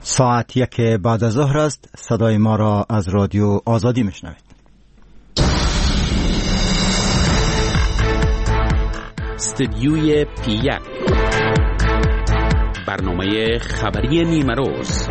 ساعت 1 بعد از ظهر است. صدای ما را از رادیو آزادی میشنوید. استدیوی پی1 برنامه خبری نیمروز.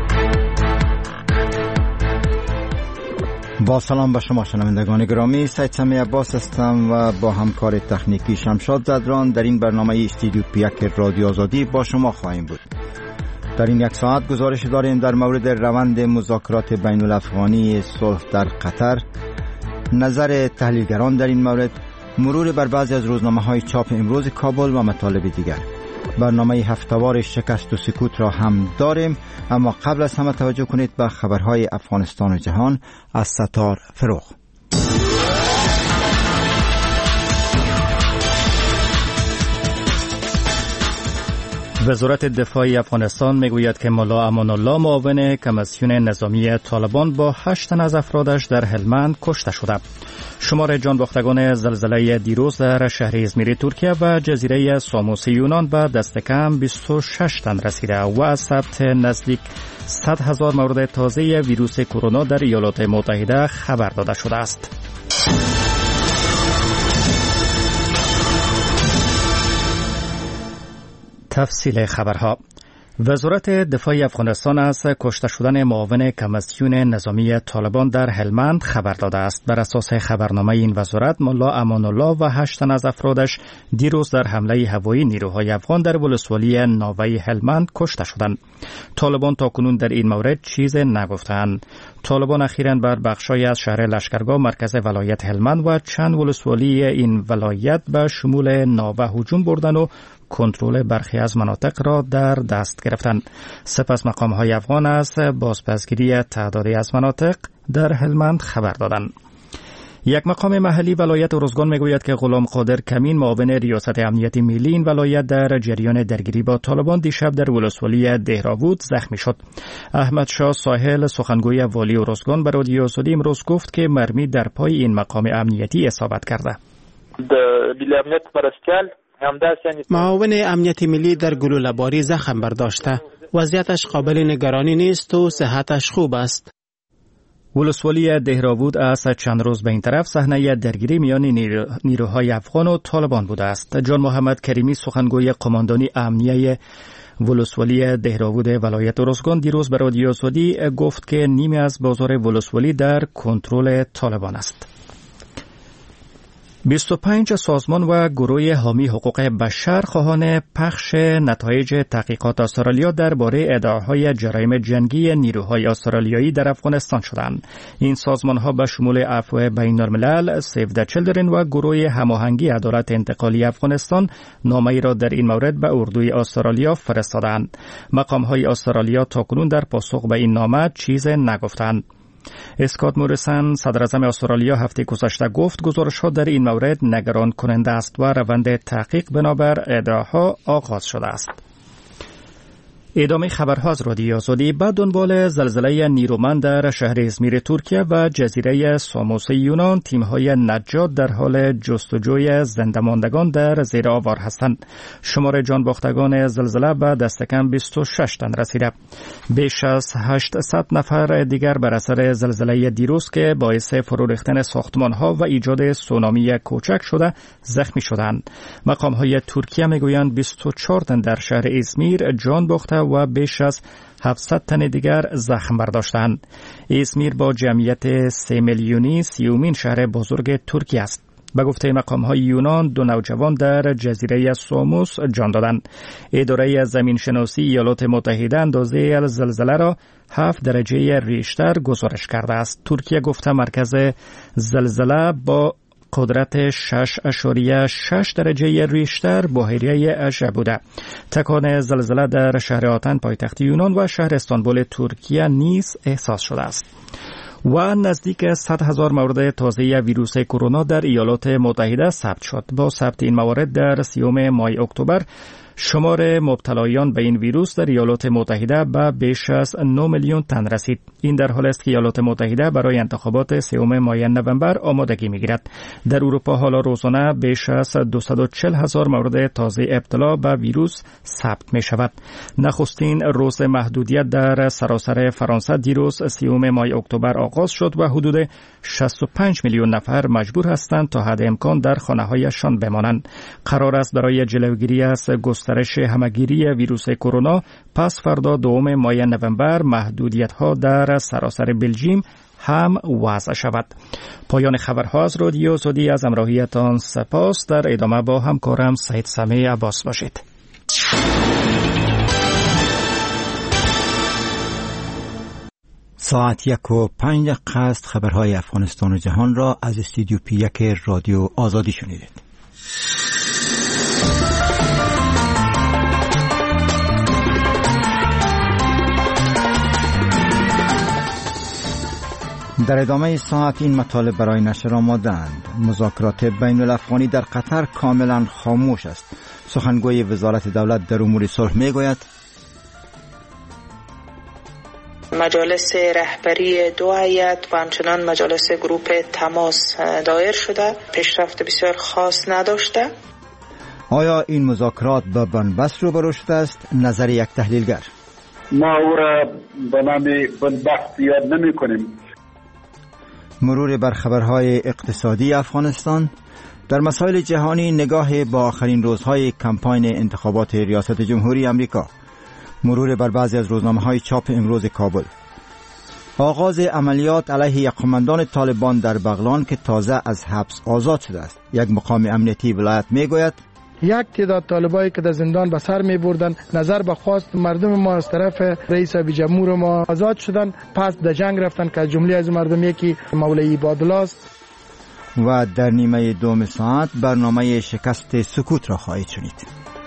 با سلام به شما شنوندگان گرامی، سید سمی عباس هستم و با همکار تکنیکی شمشاد زدران در این برنامه استدیو پی1 رادیو آزادی با شما خواهیم بود. در این یک ساعت گزارش داریم در مورد روند مذاکرات بین الافغانی صلح در قطر، نظر تحلیلگران در این مورد، مرور بر بعضی از روزنامه‌های چاپ امروز کابل و مطالب دیگر. برنامه هفته‌وار شکست و سکوت را هم داریم، اما قبل از همه توجه کنید به خبرهای افغانستان و جهان از ستار فروغ. وزارت دفاع افغانستان میگوید که ملا امان الله معاون کمیسیون نظامی طالبان با 8 تن از افرادش در هلمند کشته شده. شمار جانباختگان زلزله دیروز در شهر ازمیر ترکیه و جزیره ساموس یونان به دست کم 26 تن رسیده و از ثبت نزدیک 100,000 مورد تازه ویروس کرونا در ایالات متحده خبر داده شده است. تفصیل خبرها. وزارت دفاع افغانستان از کشته شدن معاون کمیسیون نظامی طالبان در هلمند خبر داده است. بر اساس خبرنامه این وزارت، ملا امان الله و 8 تن از افرادش دیروز در حمله هوایی نیروهای افغان در ولسوالی ناوه هلمند کشته شدند. طالبان تاکنون در این مورد چیز نگفتند. طالبان اخیراً بر بخشای از شهر لشکرگاه مرکز ولایت هلمند و چند ولسوالی این ولایت به شمول ناوه هجوم بردند و کنترل برخی از مناطق را در دست گرفتند. سپس مقام‌های افغان از بازپسگیری تعدادی از مناطق در هلمند خبر دادند. یک مقام محلی ولایت ارزگان میگوید که غلام قادر کمین معاون ریاست امنیت ملی این ولایت در جریان درگیری با طالبان دیشب در ولسوالی دهراوود زخمی شد. احمد شاه ساحل سخنگوی والی ارزگان به رادیو آزادی امروز گفت که مرمی در پای این مقام امنیتی اصابت کرده. معاون امنیت ملی در گلوله‌باری زخم برداشته. وضعیتش قابل نگرانی نیست و صحتش خوب است. ولسوالی دهراوود از چند روز به این طرف صحنه درگیری میان نیروهای افغان و طالبان بوده است. جان محمد کریمی سخنگوی قماندانی امنیه ولسوالی دهراوود ولایت ارزگان دیروز به رادیو آزادی گفت که نیمی از بازار ولسوالی در کنترل طالبان است. 25 سازمان و گروه حامی حقوق بشر خواهان پخش نتایج تحقیقات استرالیا درباره ادعاهای جرایم جنگی نیروهای استرالیایی در افغانستان شدند. این سازمان‌ها به شمول عفو بین‌الملل، سیو د چیلدرن و گروه هماهنگی عدالت انتقالی افغانستان نامه‌ای را در این مورد به اردوی استرالیا فرستادند. مقام‌های استرالیا تاکنون در پاسخ به این نامه چیز نگفتند. اسکات موریسن صدر اعظم استرالیا هفته گذشته گفت گزارش‌ها در این مورد نگران کننده است و روند تحقیق بنابر ادعاها آغاز شده است. ادامه خبرها از رادیو آزادی. به دنبال زلزله نیرومند در شهر ازمیر ترکیه و جزیره ساموس یونان، تیم‌های نجات در حال جستجوی زنده‌ماندگان در زیر آوار هستند. شمار جانباختگان زلزله به دست کم 26 تن رسیده. بیش از 800 نفر دیگر بر اثر زلزله دیروز که باعث فرو ریختن ساختمان‌ها و ایجاد سونامی کوچک شده زخمی شدند. مقام‌های ترکیه میگویند 24 تن در شهر ازمیر جان باخته و بیش از 700 تن دیگر زخم برداشتند. ازمیر با جمعیت 3 میلیونی 30مین شهر بزرگ ترکیه است. به گفته مقام‌های یونان 2 نوجوان در جزیره ساموس جان دادند. اداره زمینشناسی ایالات متحده اندازه زلزله را 7 درجه ریشتر گزارش کرده است. ترکیه گفته مرکز زلزله با قدرت 6.6 درجه ریشتر بحیره اژه بوده. تکان زلزله در شهر آتن پایتخت یونان و شهر استانبول ترکیه نیز احساس شده است. و نزدیک 100,000 مورد تازه ویروس کرونا در ایالات متحده ثبت شد. با ثبت این موارد در 30 ماه اکتبر شمار مبتلایان به این ویروس در ایالات متحده به بیش از 9 میلیون تن رسید. این در حالی است که ایالات متحده برای انتخابات 3 ماه نوامبر آمادگی می‌گیرد. در اروپا حالا روزانه بیش از 240,000 مورد تازه ابتلا به ویروس ثبت می‌شود. نخستین روز محدودیت در سراسر فرانسه دیروز 30 ماه اکتبر آغاز شد و حدود 65 میلیون نفر مجبور هستند تا حد امکان در خانه‌هایشان بمانند. قرار است برای جلوگیری از گسترش همه‌گیری ویروس کرونا پس فردا 2 ماه نوامبر محدودیت‌ها در سراسر بلژیم هم وضع شود. پایان خبرها از رادیو آزادی. از همراهیتان سپاس. در ادامه با همکارم سعید سمیع عباس باشید. ساعت 1:05 است. خبرهای افغانستان و جهان را از استودیو P1 رادیو آزادی شنیدید. در ادامه ساعت این مطالب برای نشر آماده‌اند. مذاکرات بین الافغانی در قطر کاملا خاموش است. سخنگوی وزارت دولت در امور صلح میگوید مجالس رهبری 2 هیئت و همچنان مجالس گروپ تماس دایر شده، پیشرفت بسیار خاص نداشته. آیا این مذاکرات به بنبست روبرو شده است؟ نظر یک تحلیلگر: ما او را به نام بنبست یاد نمی کنیم. مرور بر خبرهای اقتصادی افغانستان. در مسائل جهانی نگاه با آخرین روزهای کمپاین انتخابات ریاست جمهوری امریکا. مرور بر بعضی از روزنامه‌های چاپ امروز کابل. آغاز عملیات علیه یک قماندان طالبان در بغلان که تازه از حبس آزاد شده است. یک مقام امنیتی ولایت میگوید یک تعداد طالبایی که در زندان به سر می بردن نظر به خواست مردم ما از طرف رئیس جمهور ما آزاد شدن، پس در جنگ رفتن که از جمله از مردم یکی مولوی عبادالله است. و در نیمه دوم ساعت برنامه شکست سکوت را خواهید شنید.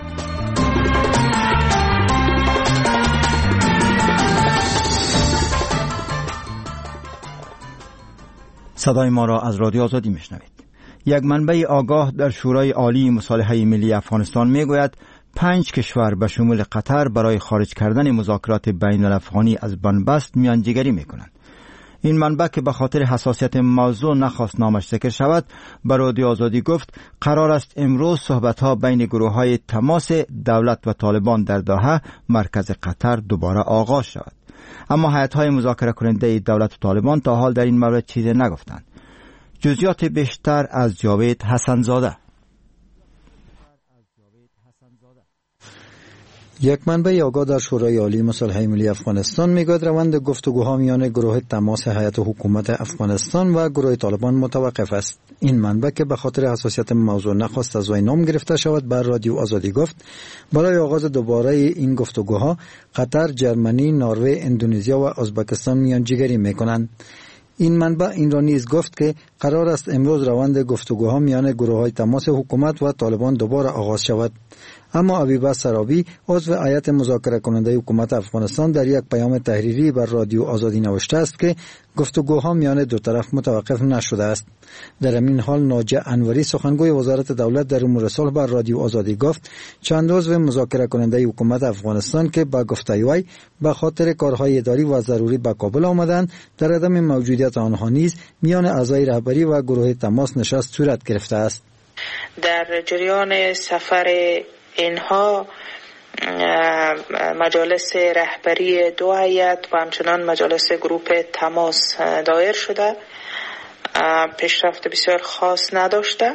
صدای ما را از رادیو آزادی میشنوید. یک منبع آگاه در شورای عالی مصالحه ملی افغانستان میگوید 5 کشور به شمول قطر برای خارج کردن مذاکرات بین الافغانی از بنبست میانجیگری میکنند. این منبع که به خاطر حساسیت موضوع نخواست نامش ذکر شود، به رادیو آزادی گفت قرار است امروز صحبت‌ها بین گروه‌های تماس دولت و طالبان در دوحه مرکز قطر دوباره آغاز شود. اما هیئت‌های مذاکره کننده دولت و طالبان تا حال در این مورد چیزی نگفتند. جزئیات بیشتر از جاوید حسن‌زاده. یک منبع آگاه در شورای عالی مصالحه ملی افغانستان میگوید روند گفتگوها میان گروه تماس هیئت حکومت افغانستان و گروه طالبان متوقف است. این منبع که به خاطر حساسیت موضوع نخواست از وی نام گرفته شود بر رادیو آزادی گفت برای آغاز دوباره این گفتگوها قطر، جرمنی، نروژ، اندونزیا و ازبکستان میانجیگری میکنند. این منبع این را نیز گفت که قرار است امروز روند گفتگوها میان گروه‌های تماس حکومت و طالبان دوباره آغاز شود. اما ابیبه سرابی عضو هیئت مذاکره کننده حکومت افغانستان در یک پیام تحریری بر رادیو آزادی نوشته است که گفتگوها میان دو طرف متوقف نشده است. در همین حال ناجی انوری سخنگوی وزارت دولت در امور صلح بر رادیو آزادی گفت چند عضو مذاکره کننده حکومت افغانستان که با گفته وی به خاطر کارهای اداری و ضروری به کابل آمدند در عدم موجودیت آنها نیز میان اعضای رهبری و گروه تماس نشست صورت گرفته است. در جریان سفر اینها مجالس رهبری 2 هیئت و همچنان مجالس گروپ تماس دایر شده، پیشرفت بسیار خاص نداشته.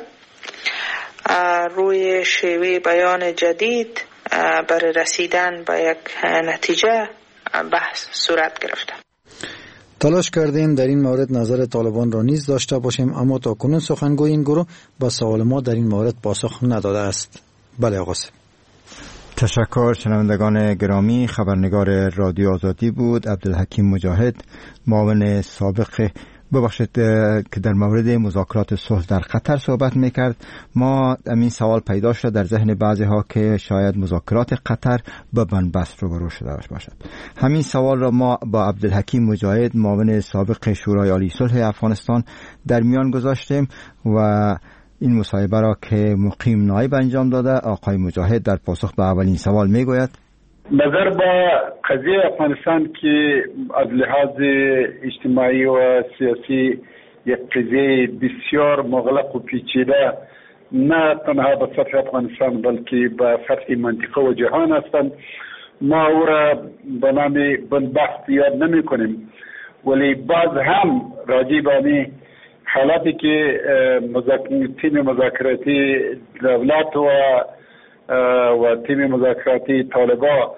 روی شیوه بیان جدید برای رسیدن به یک نتیجه بحث صورت گرفته. تلاش کردیم در این مورد نظر طالبان را نیز داشته باشیم، اما تاکنون سخنگوی این گروه با سوال ما در این مورد پاسخ نداده است. بله آقا. تشکر. شنوندگان گرامی، خبرنگار رادیو آزادی بود عبدالحکیم مجاهد، معاون سابق که در مورد مذاکرات صلح در قطر صحبت میکرد. ما همین سوال پیدا شد در ذهن بعضی ها که شاید مذاکرات قطر به بنبست روبرو شده باشد. همین سوال را ما با عبدالحکیم مجاهد، معاون سابق شورای عالی صلح افغانستان، در میان گذاشتیم و این مصاحبه را که مقیم نایب انجام داده، آقای مجاهد در پاسخ به اولین سوال میگوید: نظر به قضیه افغانستان که از لحاظ اجتماعی و سیاسی یک قضیه بسیار مغلق و پیچیده نه تنها به سطح افغانستان بلکه به سطح منطقه و جهان هستند، ما او را به نام بنبست یاد نمی کنیم، ولی باز هم راجع به حالاتی که تیم مذاکراتی دولت و تیم مذاکراتی طالبان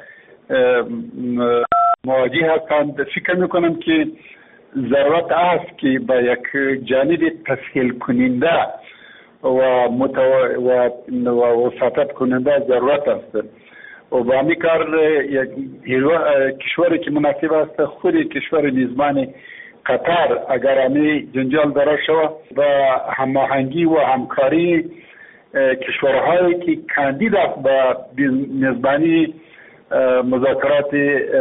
مواجه هستند، فکر میکنم که ضرورت است که با یک جانب تسهیل کننده و وساطت کننده ضرورت است و با همین کار کشوری که مناسب است خود کشور میزبان قطر اگر همین جنجال داره شود و هماهنگی و همکاری کشورهایی که کاندید است به میزبانی مذاکرات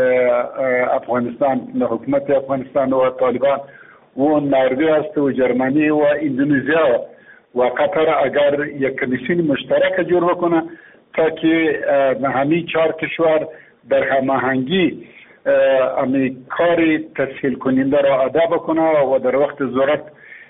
افغانستان، حکومت افغانستان و طالبان و نروژ است و جرمنی و اندونزیا و قطر اگر یک کمیسیون مشترک جور بکنه تا که همین 4 کشور در هماهنگی امی کار تسهیل کننده را ادا بکنه و در وقت ضرورت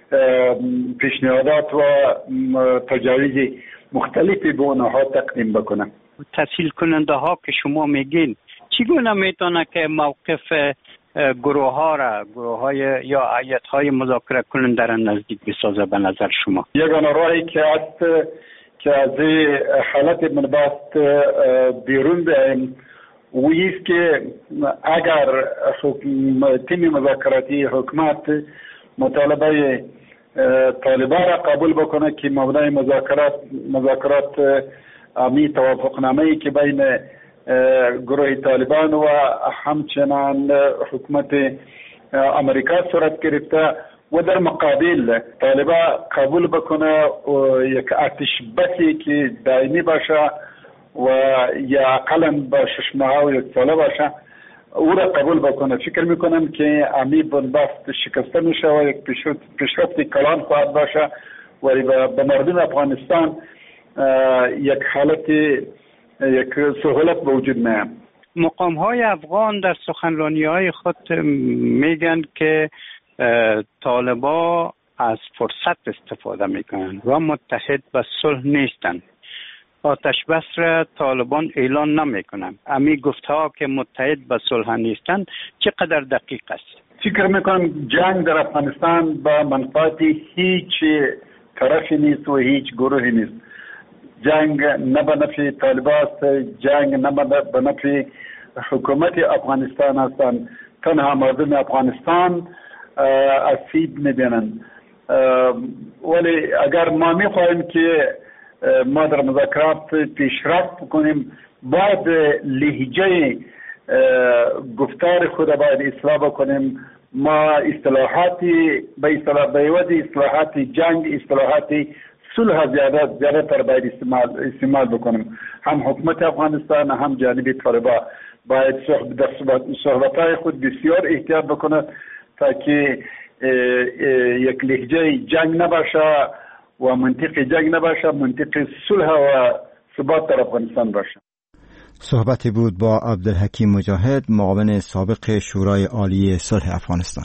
پیشنهادات و تجاویز مختلفی به اونها تقدیم بکنه. تسهیل کننده ها که شما میگین چگونه میتونه که موقف گروه های یا هیئت های مذاکره کننده را نزدیک بسازه به نظر شما؟ یگانه راهی که است که از حالت منبست بیرون بیاییم ویست که اگر تیم مذاکراتی حکومت مطالبه طالبان را قبول بکنه که مبنای مذاکرات امی توافقنامه‌ای که بین گروه طالبان و همچنان حکومت امریکا صورت گرفته و در مقابل طالبان قبول بکنه یک آتش بسی که دائمی باشه و یا اقلا با 6 ماه و 1 ساله باشه او را قبول بکنه، فکر میکنم که امی بنبست شکسته میشه و یک پیشرفت کلان خواهد باشه و به مردم افغانستان یک حالت یک سهولت به وجود میاد. مقام های افغان در سخنرانی های خود میگن که طالبا از فرصت استفاده میکنن و متحد به صلح نیستن. آتش بس را طالبان اعلان نمیکنن. امی گفتها که متحد به صلح نیستن چقدر دقیق است؟ فکر میکنم جنگ در افغانستان با منفعت هیچ طرفی نیست و هیچ گروهی نیست. جنگ نه به نفع طالبان است، جنگ نه به نفع حکومت افغانستان هستند. تنها مردم افغانستان آسیب میبینند. ولی اگر ما میخواهیم که ما در مذاکرات پیشرفت بکنیم باید لهجه گفتار خود باید اصلاح بکنیم. ما اصطلاحاتی به عوض اصطلاحات جنگ اصطلاحات صلح زیادتر باید استعمال بکنیم. هم حکومت افغانستان هم جانب طالبان باید در صحبتهای خود بسیار احتیاط بکنه تا که یک لهجه جنگ نباشه و منطق جنگ نباشه، منطق صلح و ثبات در افغانستان باشه. صحبتی بود با عبدالحکیم مجاهد، معاون سابق شورای عالی صلح افغانستان.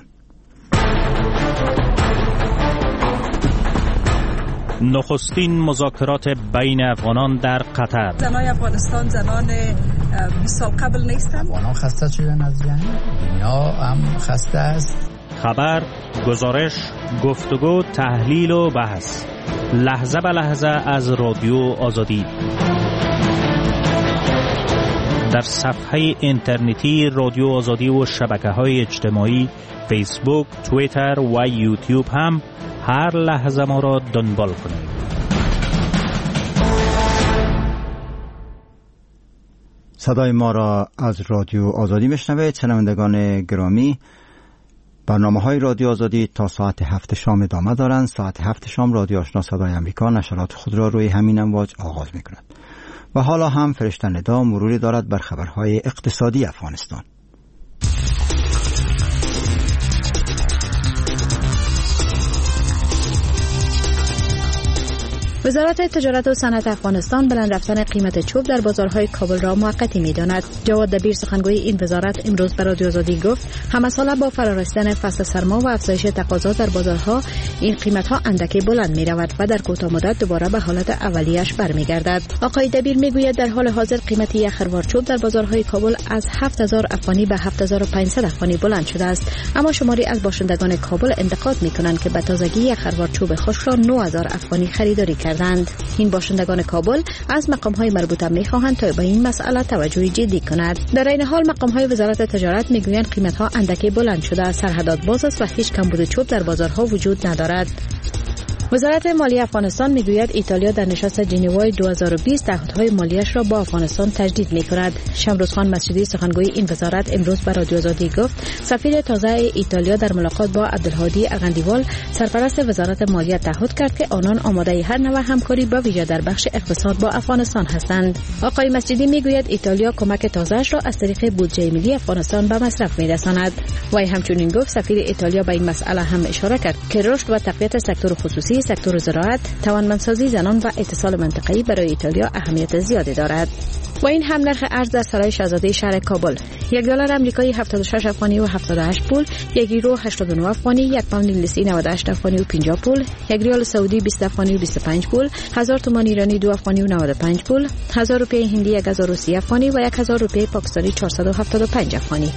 نخستین مذاکرات بین افغانان در قطر. زنای افغانستان زنان 20 سال قبل نیستند. افغانان خسته شدن از جنگ، دنیا هم خسته است. خبر، گزارش، گفتگو، تحلیل و بحث، لحظه به لحظه از رادیو آزادی. در صفحه اینترنتی رادیو آزادی و شبکه‌های اجتماعی فیسبوک، توییتر و یوتیوب هم هر لحظه ما را دنبال کنید. صدای ما را از رادیو آزادی میشنوید. شنوندگان گرامی، برنامه‌های رادیو آزادی تا ساعت 7 شام ادامه دارند. ساعت 7 شام رادیو آشنا صدای آمریکا نشرات خود را روی همین امواج آغاز می‌کند. و حالا هم فرشته ندا مروری دارد بر خبرهای اقتصادی افغانستان. وزارت تجارت و صنعت افغانستان بلند رفتن قیمت چوب در بازارهای کابل را موقتی می‌داند. جواد دبیر سخنگوی این وزارت امروز به رادیو آزادی گفت همساله با فرارسیدن فصل سرما و افزایش تقاضا در بازارها این قیمت‌ها اندکی بلند می‌رود و در کوتاه مدت دوباره به حالت اولیه‌اش برمیگردد. آقای دبیر میگوید در حال حاضر قیمت یک خروار چوب در بازارهای کابل از 7000 افغانی به 7500 افغانی بلند شده است، اما شماری از باشندگان کابل انتقاد می‌کنند که به تازگی یک خروار چوب خشک را 9000 افغانی خریداری کردند. این باشندگان کابل از مقام‌های مربوطه می‌خواهند تا به این مسئله توجه جدی کند. در این حال مقام‌های وزارت تجارت می‌گویند قیمت‌ها اندکی بلند شده، سرحدات باز است و هیچ کمبود چوب در بازارها وجود ندارد. وزارت مالی افغانستان میگوید ایتالیا در نشست ژنو 2020 تعهدهای مالیش را با افغانستان تجدید می‌کند. شمروزخان مسجدی سخنگوی این وزارت امروز به رادیو آزادی گفت سفیر تازه ایتالیا در ملاقات با عبدالهادی اغندیوال سرپرست وزارت مالیه تعهد کرد که آنان آماده هر نوع همکاری با ویژه در بخش اقتصاد با افغانستان هستند. آقای مسجدی میگوید ایتالیا کمک تازه‌اش را از طریق بودجه ملی افغانستان به مصرف می‌رساند. وی همچنین گفت سفیر ایتالیا به این مسئله هم اشاره کرد که رشد و تقویت سکتور خصوصی، سکتور زراعت، توانمندسازی زنان و اتصال منطقه‌ای برای ایتالیا اهمیت زیادی دارد. و این هم نرخ ارز در سرای شاهزاده شهر کابل: $1 آمریکایی 76 افغانی و 78 پول، 1 یورو 89 افغانی، 1 پوند انگلیسی 98 افغانی و 50 پول، 1 ریال سعودی 20 افغانی و 25 پول، 1000 تومان ایرانی 2 افغانی و 95 پول، 1000 روپیه هندی 1030 افغانی و 1000 روپیه پاکستانی 475 افغانی.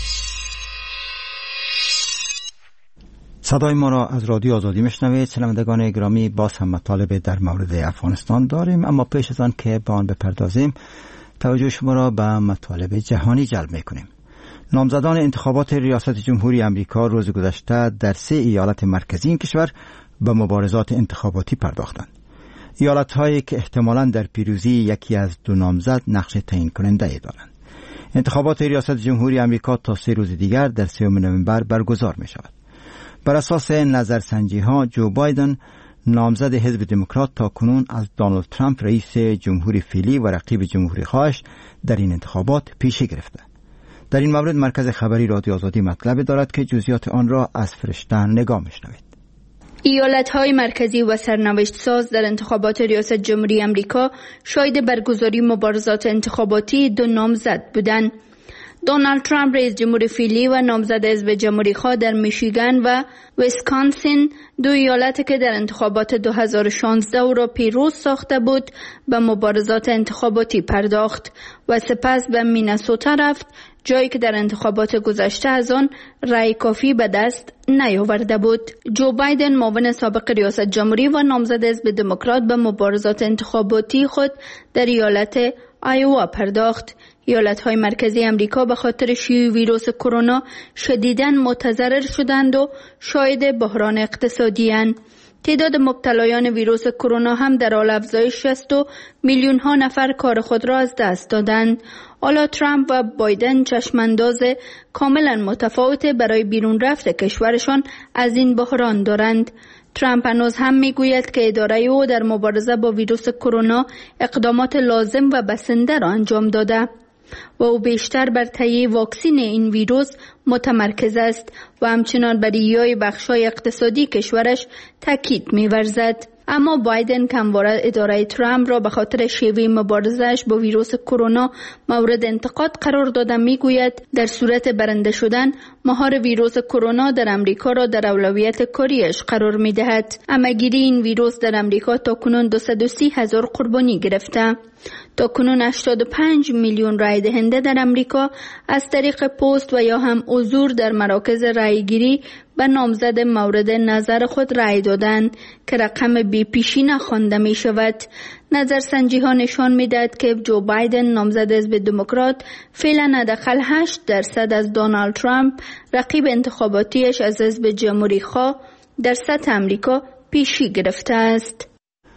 صدای ما را از رادیو آزادی میشنوید. شنوندگان گرامی، باز هم مطالب در مورد افغانستان داریم، اما پیش از آن که به آن بپردازیم توجه شما را به مطالب جهانی جلب میکنیم. نامزدان انتخابات ریاست جمهوری امریکا روز گذشته در 3 ایالت مرکزی این کشور به مبارزات انتخاباتی پرداختند. ایالت‌هایی که احتمالاً در پیروزی یکی از 2 نامزد نقش تعیین کننده دارند. انتخابات ریاست جمهوری امریکا تا 3 روز دیگر در 3 نوامبر برگزار می شود. بر اساس نظرسنجی ها جو بایدن نامزد حزب دموکرات تا کنون از دونالد ترامپ رئیس جمهوری فعلی و رقیب جمهوری خواهش در این انتخابات پیشی گرفته. در این مورد مرکز خبری رادیو آزادی مطلب دارد که جزئیات آن را از فرشته نگاه می‌شنوید. ایالت‌های مرکزی و سرنوشت ساز در انتخابات ریاست جمهوری امریکا شاهد برگزاری مبارزات انتخاباتی 2 نامزد بودند. دونالد ترامپ رئیس جمهور فعلی و نامزد حزب جمهوری خواه در میشیگان و ویسکانسین، 2 ایالتی که در انتخابات 2016 او را پیروز ساخته بود، به مبارزات انتخاباتی پرداخت و سپس به مینسوتا رفت، جایی که در انتخابات گذشته از آن رأی کافی به دست نیاورده بود. جو بایدن معاون سابق ریاست جمهوری و نامزد حزب دموکرات به مبارزات انتخاباتی خود در ایالت آیوا پرداخت. ایالت‌های مرکزی امریکا به خاطر شیوع ویروس کرونا شدیداً متضرر شدند و شاهد بحران اقتصادی اند. تعداد مبتلایان ویروس کرونا هم در حال افزایش است و میلیون‌ها نفر کار خود را از دست دادند. حالا ترامپ و بایدن چشمانداز کاملا متفاوت برای بیرون رفت کشورشان از این بحران دارند. ترامپ هنوز هم میگوید که اداره او در مبارزه با ویروس کرونا اقدامات لازم و بسنده را انجام داده و او بیشتر بر تهیه واکسن این ویروس متمرکز است و همچنان بر احیای بخش‌های اقتصادی کشورش تاکید می‌ورزد. اما بایدن همواره اداره ترامپ را به خاطر شیوه مبارزه‌اش با ویروس کرونا مورد انتقاد قرار داده. میگوید در صورت برنده شدن مهار ویروس کرونا در امریکا را در اولویت کاریش قرار می‌دهد. همه‌گیری این ویروس در امریکا تاکنون 230,000 قربانی گرفته. تاکنون 85 میلیون رای دهنده در امریکا از طریق پست و یا هم حضور در مراکز رایگیری به نامزد مورد نظر خود رای دادند که رقم بی پیشینه خوانده می شود. نظرسنجی ها نشان می دهد که جو بایدن نامزد حزب دموکرات فعلا حداقل 8% از دونالد ترامپ رقیب انتخاباتیش از حزب جمهوری خواه در سطح امریکا پیشی گرفته است.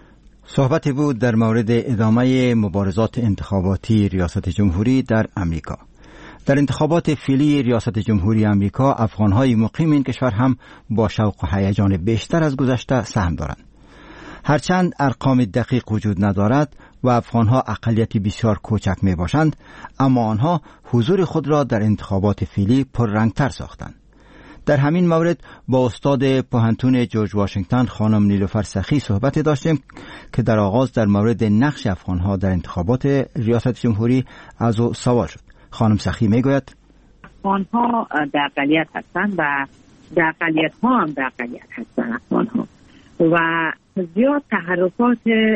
صحبتی بود در مورد ادامه مبارزات انتخاباتی ریاست جمهوری در امریکا. در انتخابات فعلی ریاست جمهوری امریکا افغان‌های مقیم این کشور هم با شوق و هیجان بیشتر از گذشته سهم دارند. هرچند ارقام دقیق وجود ندارد و افغان‌ها اقلیتی بسیار کوچک می باشند، اما آنها حضور خود را در انتخابات فعلی پررنگتر ساختند. در همین مورد با استاد پوهنتون جورج واشنگتن خانم نیلوفر سخی صحبت داشتیم که در آغاز در مورد نقش افغانها در انتخابات ریاست جمهوری از او سوال شد. خانم سخی میگوید افغانها در اقلیت هستند و در اقلیت ها هم در اقلیت هستند افغانها و زیاد تحرکات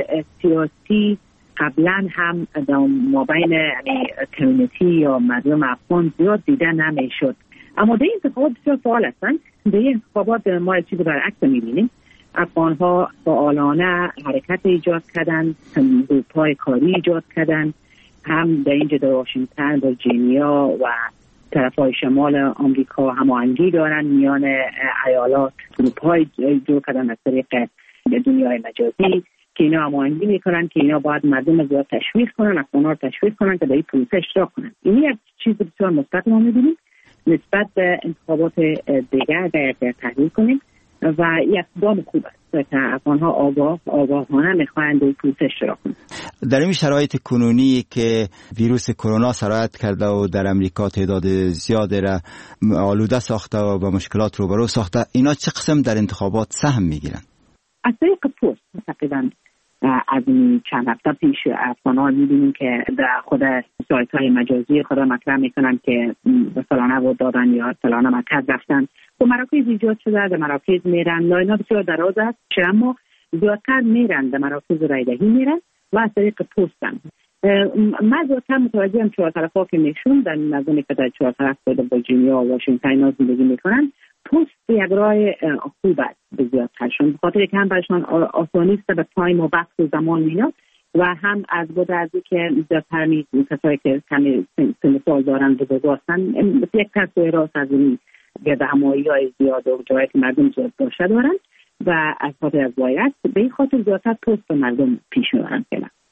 سیاسی قبلا هم در مابین کمیونیتی یا مردم افغان زیاد دیده نمیشد، اما در این انتخابات بسیار فعال هستند. در این انتخابات ما چیزی برعکس میبینیم. افغانها فعالانه حرکت ایجاد کردن، گروه‌های کاری ایجاد کردن، هم در اینجا در واشنگتن، ویرجینیا و طرفهای شمال آمریکا هماهنگی دارن میان ایالات، گروه‌های ایجاد کردن از طریق دنیای مجازی که اینا هماهنگی میکنن که اینا باید مردم زیاد تشویق کنن، افغان‌ها رو تشویق کنن که در این پروسه اشتراک کنن. این یک چیز بسیار مثبت ما می‌بینیم نسبت به انتخابات دیگر در تحلیل کنیم و یک اقدام خوب است که افغان‌ها آگاهانه می‌خواهند در این پروسه اشتراک کنند. در این شرایط کنونی که ویروس کرونا سرایت کرده و در امریکا تعداد زیادی را آلوده ساخته و با مشکلات روبرو ساخته، اینا چه قسم در انتخابات سهم می‌گیرن؟ از طریق پست تقریبا از این چند هفته پیش افغان‌ها می‌بینیم که در خود سایت‌های مجازی خود مطرح می‌کنن که به فلانه ووت دادن یا فلانه مرکز رفتن و مراکز ایجاد شده. در مراکز میرن، لاین‌ها بسیار دراز است، اما زیادتر میرن در مراکز رایدهی میرن و از طریق پستن. من زیادتر متوجهم چهار طرفا که میشون در نظامی که در چهار طرف در ویرجینیا و واشنگتن زندگی میکنن، پست یک راه خوب است به زیادترشون، به خاطر که هم برشان آسانی است به تایم و وقت و زمان میاد و هم از بود از که زیادتر کسایی که کمی سن سال دارن بزرگ هستن یک تصویر راست از این گردهمایی های زیاد و جایی که مردم زیاد باشه دارن و از خاطر از باید به این خاطر زیادتر پست به مردم پیش میبرن.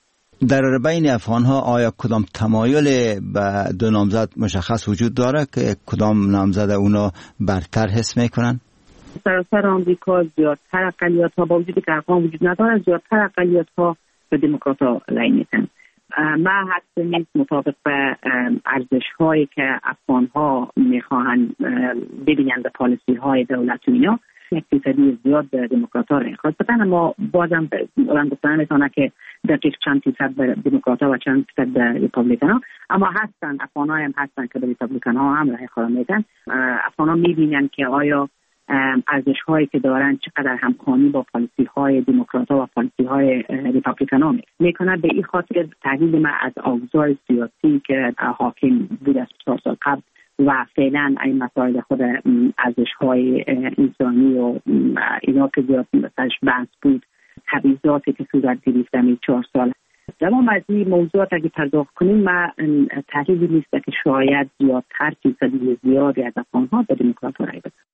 در بین افغان‌ها آیا کدام تمایل به دو نامزد مشخص وجود داره که کدام نامزد اونا برتر حس میکنن؟ سراسر آمریکا زیادتر اقلیت‌ها با وجودی که افغان وجود نداره، زیادتر اقلیت‌ها به دموکرات‌ها رای میدن. من حتی نیست مطابق به ارزش‌هایی که افغان‌ها میخواهند ببینن به پالیسی‌های دولت و اینا، یک فیصدی زیاد به دموکرات‌ها رای خواهد بدن، اما بازم بلند گفتن میتونه که دقیق چند فیصد به دموکرات‌ها و چند فیصد به ریپابلیکان‌ها، اما هستن افغان‌ها هم هستن که به ریپابلیکان‌ها هم رای خواهد میدن. افغان‌ها میبینن که آیا ارزش‌هایی که دارن چقدر همخوانی با پالیسی‌های دموکرات‌ها و پالیسی‌های ریپابلیکان‌ها میکنن. به این خاطر تحلیل ما از آگزار سیاسی که حاکم بود از 4 سال قبل و فعلا این مسائل خود ارزش‌های انسانی و اینا که زیاد مثلش بحث بود، تبعیضاتی که صورت گرفت در 4 سال. تمام از این موضوعات اگه پرداخت کنیم ما تحلیلی نیست که شاید زیادتر فیصدی زیادی از افغان‌ها به دموکرات‌ها رای بدن.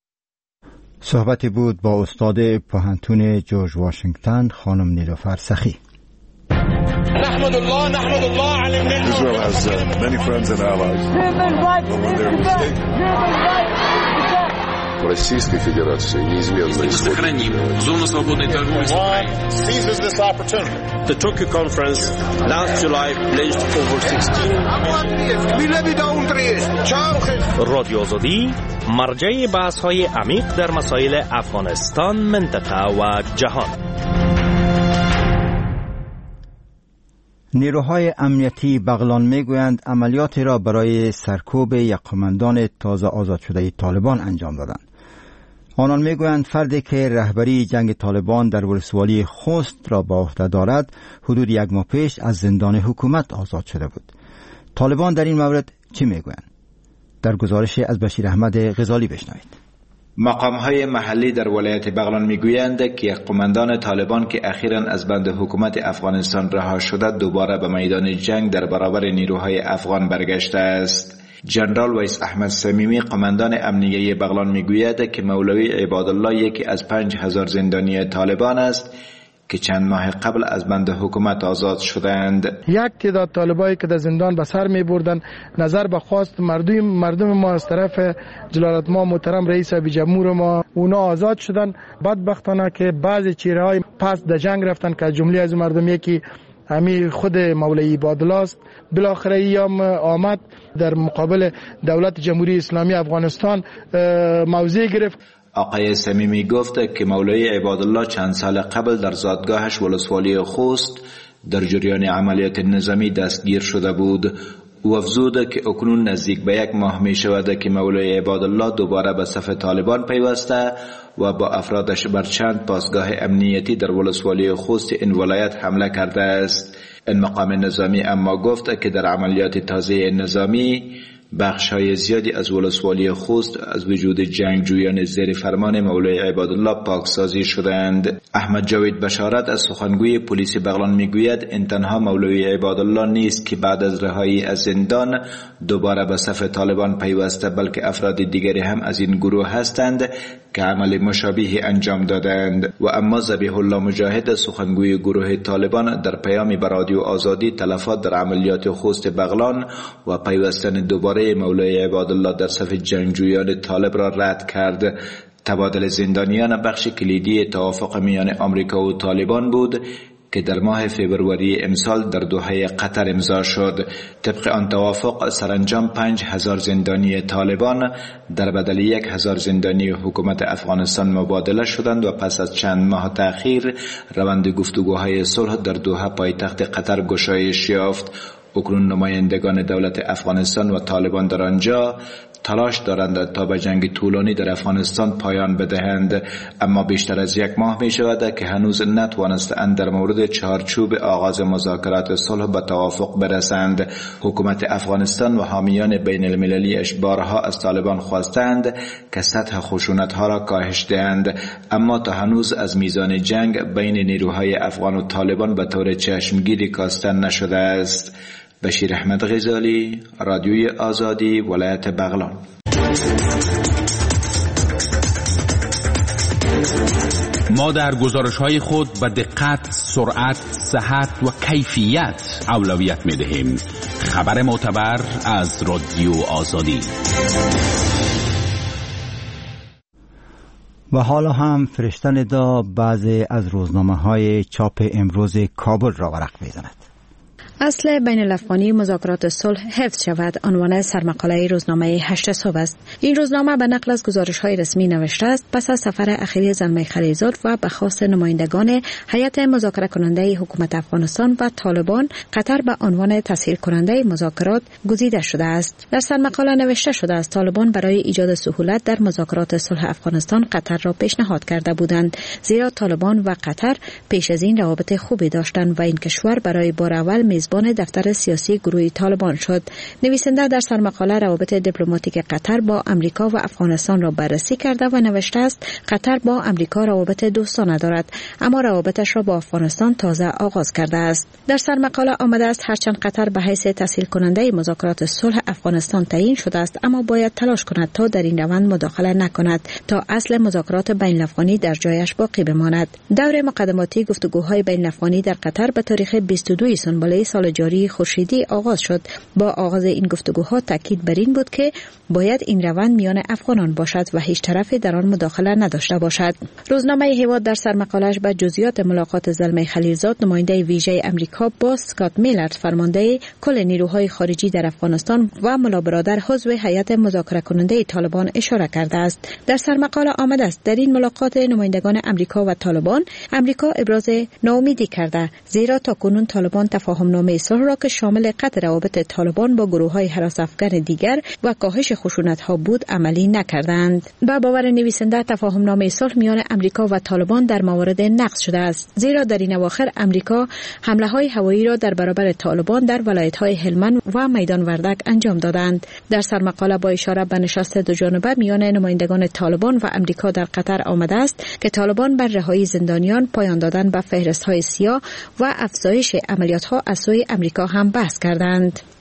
صحبتی بود با استاد پوهنتون جورج واشنگتن خانم نیلوفر سخی. نحمد الله على النعمة. Israel has many friends and allies. В Российской Федерации неизменно сохраним зону свободной торговли с Украиной. Seizes this opportunity. The Tokyo conference last July pledged over 16 رادیو آزادی مرجع بحث‌های عمیق در مسائل افغانستان، منطقه و جهان. نیروهای امنیتی بغلان میگویند عملیاتی را برای سرکوب یک قماندان تازه آزاد شده طالبان انجام دادند. آنان میگویند فردی که رهبری جنگ طالبان در ولسوالی خوست را با عهده دارد حدود 1 ماه پیش از زندان حکومت آزاد شده بود. طالبان در این مورد چی میگویند؟ در گزارش از بشیر احمد غزالی بشنوید. مقام‌های محلی در ولایت بغلان میگویند که یک قماندان طالبان که اخیراً از بند حکومت افغانستان رها شده دوباره به میدان جنگ در برابر نیروهای افغان برگشته است. جنرال ویس احمد صمیمی قماندان امنیه بغلان میگوید که مولوی عبادالله یکی از 5000 زندانی طالبان است که چند ماه قبل از بند حکومت آزاد شدند. یک تعداد طالبایی که در زندان به سر می بردن نظر به خواست مردم ما از طرف جلالت ما محترم رئیس جمهور ما اونا آزاد شدن. بدبختانه که بعضی چهره‌های پس در جنگ رفتن که جمله از مردم یکی همین خود مولوی عبادالله است. بالاخره ایام آمد در مقابل دولت جمهوری اسلامی افغانستان موضع گرفت. آقای صمیمی گفت که مولوی عبادالله چند سال قبل در زادگاهش ولسوالی خوست در جریان عملیات نظامی دستگیر شده بود. او افزود که اکنون نزدیک به 1 ماه می شود که مولوی عبادالله دوباره به صف طالبان پیوسته و با افرادش بر چند پاسگاه امنیتی در ولسوالی خوست این ولایت حمله کرده است. این مقام نظامی اما گفت که در عملیات تازه نظامی بخش‌های زیادی از ولسوالی خوست از وجود جنگجویان زیر فرمان مولوی عبادالله پاکسازی شدند. احمد جاوید بشارت از سخنگوی پلیس بغلان میگوید این تنها مولوی عبادالله نیست که بعد از رهایی از زندان دوباره به صف طالبان پیوسته، بلکه افراد دیگری هم از این گروه هستند که عمل مشابهی انجام دادند. و اما ذبیح الله مجاهد سخنگوی گروه طالبان در پیامی به رادیو آزادی تلفات در عملیات خوست بغلان و پیوستن دوباره مولوی عبادالله در صف جنگجویان طالب را رد کرد. تبادل زندانیان بخش کلیدی توافق میان آمریکا و طالبان بود که در ماه فوریه امسال در دوحه قطر امضا شد. طبق آن توافق سرانجام 5000 زندانی طالبان در بدل 1000 زندانی حکومت افغانستان مبادله شدند و پس از چند ماه تأخیر روند گفتگوهای صلح در دوحه پایتخت قطر گشایش یافت. اکنون نمایندگان دولت افغانستان و طالبان در آنجا تلاش دارند تا به جنگ طولانی در افغانستان پایان بدهند، اما بیشتر از 1 ماه می شود که هنوز نتوانستند در مورد چارچوب آغاز مذاکرات صلح به توافق برسند. حکومت افغانستان و حامیان بین المللیش بارها از طالبان خواستند که سطح خشونت‌ها را کاهش دهند، اما تا هنوز از میزان جنگ بین نیروهای افغان و طالبان به طور چشمگیری کاسته نشده است. بشیر احمد غزالی، رادیوی آزادی، ولایت بغلان. ما در گزارش‌های خود به دقت، سرعت، صحت و کیفیت اولویت می‌دهیم. خبر معتبر از رادیو آزادی. و حالا هم فرشتن دا بعضی از روزنامه‌های چاپ امروز کابل را ورق می‌زند. اصل بین الافغانی مذاکرات صلح حفظ شود عنوان سرمقاله روزنامه 8 صبح است. این روزنامه به نقل از گزارش‌های رسمی نوشته است پس از سفر اخیر زلمه خلیلزاد و به خواست نمایندگان هیئت مذاکره کننده حکومت افغانستان و طالبان، قطر به عنوان تسهیل کننده مذاکرات گزیده شده است. در سرمقاله نوشته شده است طالبان برای ایجاد سهولت در مذاکرات صلح افغانستان قطر را پیشنهاد کرده بودند، زیرا طالبان و قطر پیش از این روابط خوبی داشتند و این کشور برای بار اول میزبان دفتر سیاسی گروه طالبان شد. نویسنده در سرمقاله روابط دیپلماتیک قطر با امریکا و افغانستان را بررسی کرده و نوشته است قطر با امریکا روابط دوستانه دارد، اما روابطش را با افغانستان تازه آغاز کرده است. در سرمقاله آمده است هرچند قطر به حیث تسهیل کننده مذاکرات صلح افغانستان تعیین شده است، اما باید تلاش کند تا در این روند مداخله نکند تا اصل مذاکرات بین الافغانی در جایش باقی بماند. دور مقدماتی گفتگوهای بین الافغانی در قطر به تاریخ 22 سنبله سال جاری خورشیدی آغاز شد. با آغاز این گفتگوها تاکید بر این بود که باید این روند میان افغانان باشد و هیچ طرفی در آن مداخله نداشته باشد. روزنامه هیواد در سرمقاله‌اش به جزئیات ملاقات زلمه خلیلزاد نماینده ویژه امریکا با اسکات میلر فرمانده کل نیروهای خارجی در افغانستان و ملا برادر عضو هیئت مذاکره کننده طالبان اشاره کرده است. در سرمقاله آمده است در این ملاقات نمایندگان امریکا و طالبان امریکا ابراز ناامیدی کرده، زیرا تاکنون طالبان تفاهم‌نامه صلح را که شامل قطع روابط طالبان با گروه‌های هراس افکن دیگر و کاهش خشونت‌ها بود عملی نکردند. با باور نویسنده تفاهم‌نامه صلح میان امریکا و طالبان در موارد نقض شده است، زیرا در این اواخر امریکا حمله‌های هوایی را در برابر طالبان در ولایت‌های هلمند و میدان وردک انجام دادند. در سرمقاله با اشاره به نشست دوجانبه میان نمایندگان طالبان و امریکا در قطر آمده است که طالبان بر رهایی زندانیان، پایان دادن به فهرست‌های سیاه و افزایش عملیات‌ها از سوی امریکا هم بحث کردند.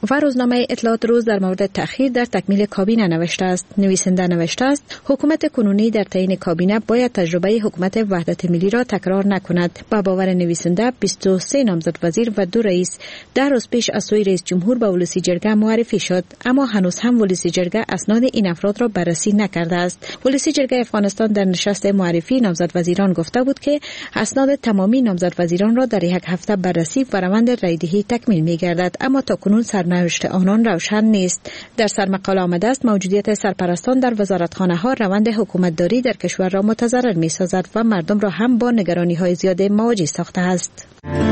و روزنامه اطلاعات روز در مورد تأخیر در تکمیل کابینه نوشته است. نویسنده نوشته است حکومت کنونی در تعیین کابینه باید تجربه حکومت وحدت ملی را تکرار نکند. با باور نویسنده 23 نامزد وزیر و 2 رئیس 10 روز پیش از سوی رئیس جمهور به ولسی جرگه معرفی شد، اما هنوز هم ولسی جرگه اسناد این افراد را بررسی نکرده است. ولسی جرگه افغانستان در نشست معرفی نامزد وزیران گفته بود که اسناد تمامی نامزد وزیران را در یک هفته بررسی و روند رایدهی تکمیل می‌گردد، اما تاکنون سرنوشت آنان روشن نیست. در سرمقاله آمده است موجودیت سرپرستان در وزارتخانه‌ها روند حکومتداری در کشور را متضرر می‌سازد و مردم را هم با نگرانی‌های زیاد مواجه ساخته است.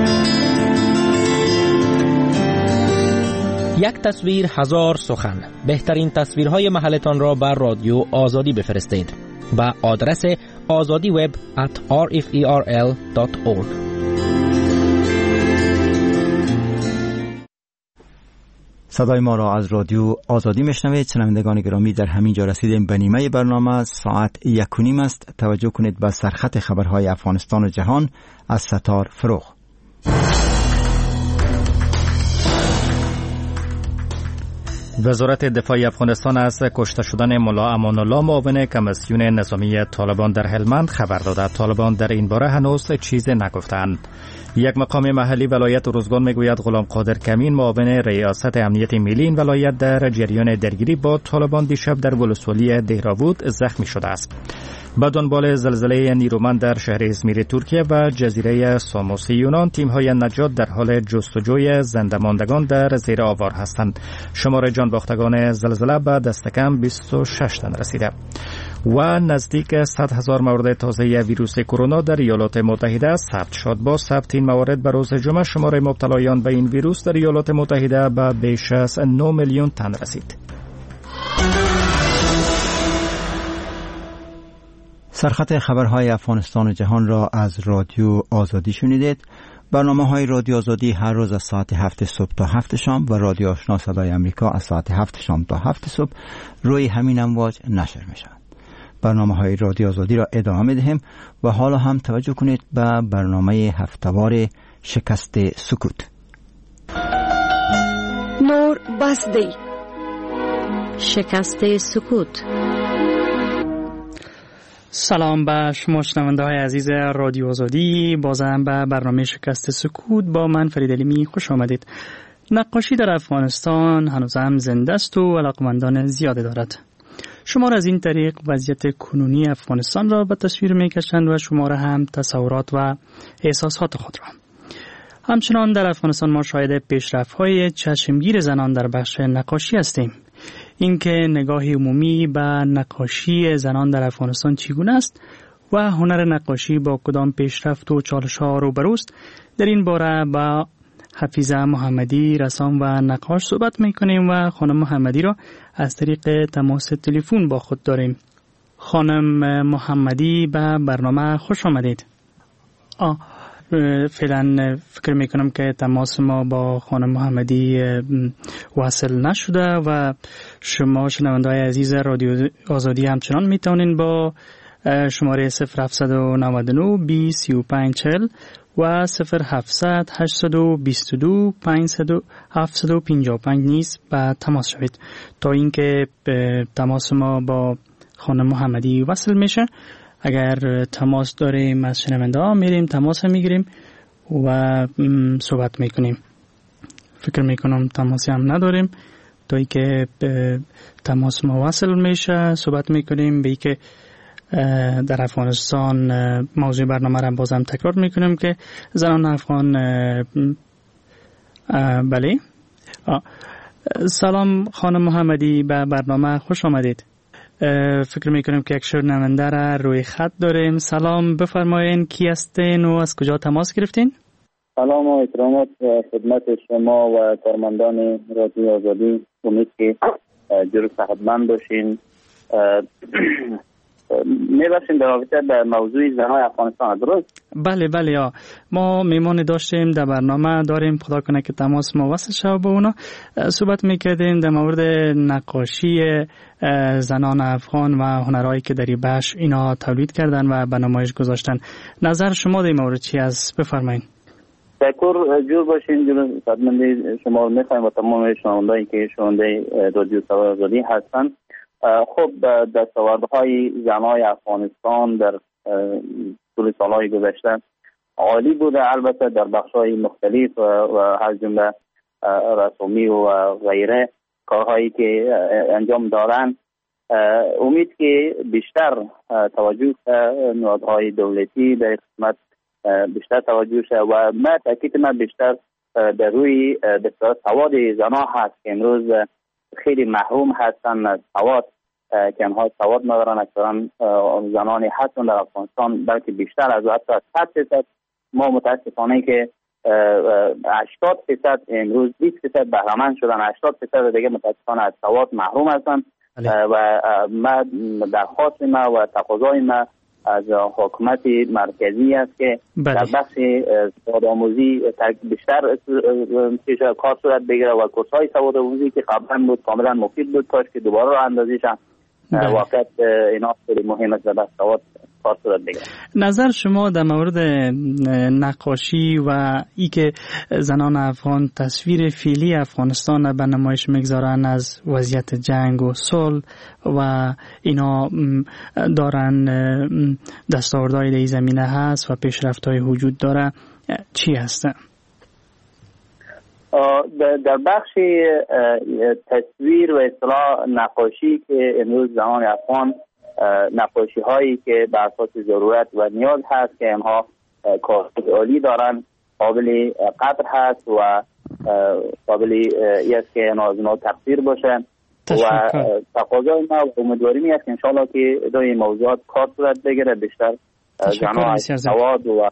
یک تصویر هزار سخن. بهترین تصویرهای محلتان را بر رادیو آزادی بفرستید با آدرس azadiweb@rferl.org. صدای ما را از رادیو آزادی میشنوید. شنوندگان گرامی، در همین جا رسیدیم به نیمه برنامه. ساعت 1:30 است. توجه کنید به سرخط خبرهای افغانستان و جهان از ستار فروغ. وزارت دفاع افغانستان از کشته شدن ملا امان الله معاون کمیسیون نظامی طالبان در هلمند خبر داده. طالبان در این باره هنوز چیزی نگفتند. یک مقام محلی ولایت ارزگان میگوید غلام قادر کمین معاون ریاست امنیت ملی این ولایت در جریان درگیری با طالبان دیشب در ولسوالی دهراوود زخمی شده است. به دنبال زلزله نیرومند در شهر ازمیر ترکیه و جزیره ساموس یونان، تیم‌های نجات در حال جستجوی زنده‌ماندگان در زیر آوار هستند. شمار جانباختگان زلزله به دست کم 26 تن رسیده. و نزدیک 100,000 مورد تازه ویروس کرونا در ایالات متحده ثبت شد. با ثبت این موارد به روز جمعه شمار مبتلایان به این ویروس در ایالات متحده به بیش از 9 میلیون تن رسید. سرخط خبرهای افغانستان و جهان را از رادیو آزادی شنیدید. برنامه‌های رادیو آزادی هر روز از ساعت 7 صبح تا 7 شام و رادیو آشنا صدای امریکا از ساعت 7 شام تا 7 صبح روی همین امواج نشر می‌شود. برنامه‌های رادیو آزادی را ادامه می‌دهیم و حالا هم توجه کنید به برنامه هفته‌وار شکست سکوت. نور بسدی شکست سکوت. سلام به شما شنونده‌های عزیز رادیو آزادی. بازم به برنامه شکست سکوت با من فرید علیمی خوش آمدید. نقاشی در افغانستان هنوز هم زنده است و علاقمندان زیاده دارد. شمار از این طریق وضعیت کنونی افغانستان را به تصویر می‌کشند و شمار هم تصورات و احساسات خود را. همچنان در افغانستان ما شاهد پیشرفت‌های چشمگیر زنان در بخش نقاشی هستیم. اینکه نگاه عمومی به نقاشی زنان در افغانستان چگونه است و هنر نقاشی با کدام پیشرفت و چالش‌ها روبروست، در این باره با حفیظه محمدی رسام و نقاش صحبت می‌کنیم و خانم محمدی را از طریق تماس تلفن با خود داریم. خانم محمدی به برنامه خوش آمدید. فعلا فکر میکنم که تماس ما با خانم محمدی واصل نشده و شما شنونده‌های عزیز رادیو آزادی همچنان میتونین با شماره 0799 203540 و 0700 822 755 نیز به تماس شوید تا اینکه تماس ما با خانم محمدی وصل میشه. اگر تماس داریم از شنونده ها میریم تماس میگیریم و صحبت میکنیم. فکر میکنم تماسی هم نداریم تا ای که تماس ما وصل میشه صحبت میکنیم به ای که در افغانستان موضوع برنامه را بازم تکرار میکنیم که زنان افغان بله. سلام خانم محمدی، به برنامه خوش آمدید. فکر میکنم که یک شنونده را روی خط داریم. سلام، بفرمایین کی هستین و از کجا تماس گرفتین؟ سلام و احترامات خدمت شما و کارمندان رادیو آزادی. امید که جور صحتمند باشین. میباشین در رابطه به موضوع زنهای افغانستان، درست؟ بله ما میمون داشتیم در برنامه داریم، خدا کنه که تماس ما وصل شد با اونا. صحبت میکردیم در مورد نقاشی زنان افغان و هنرهایی که در این بخش اینا تولید کردن و به نمایش گذاشتن. نظر شما در این مورد چی است؟ بفرمایید. تشکر. جور باشین. جور خدمت شما میخوایم و تمام شنوندهایی که شنونده رادیو صدای آزادی هستند. خب دستاوردهای زنای افغانستان در طول سالهای گذشته عالی بوده، البته در بخش‌های مختلف و از جمله رسومی و غیره کارهایی که انجام دارند. امید که بیشتر توجه نهادهای دولتی در خدمت بیشتر توجه شد و من تاکید من بیشتر در روی سواد زنان هست که امروز خیلی محروم هستند از سواد، که آنها سواد ندارن. اکثرا زنانی هستند در افغانستان بلکه بیشتر از حتی 100% ما متاسفانه که 80% امروز 20% بهره‌مند شدن، 80% دیگه متاسفانه از سواد محروم هستند. و ما درخواست ما و تقاضای ما از حکومت مرکزی است که در بخش سوادآموزی بیشتر کار صورت بگیره و کورس‌های سوادآموزی که قبلا بود کاملا مفید بود کاش که دوباره راه اندازی شد. واقعا اینا خیلی مهم است در سواد کار صورت بگیره. نظر شما در مورد نقاشی و ای که زنان افغان تصویر فعلی افغانستان به نمایش میگذارن از وضعیت جنگ و صلح و اینا دارن دستاوردهای در این زمینه هست و پیشرفت‌های وجود داره، چی هستن؟ در بخش تصویر و اصطلاح نقاشی که امروز زنان افغان نقاشی هایی که بر اساس ضرورت و نیاز هست که اینها کاربرد عالی دارن، قابل قدر هست و قابل است که از اینا تقدیر باشه و تقاضای ما و امیدواری است که انشاءالله که ادای موضوعات کار صورت بگیره، بیشتر زنان از سواد و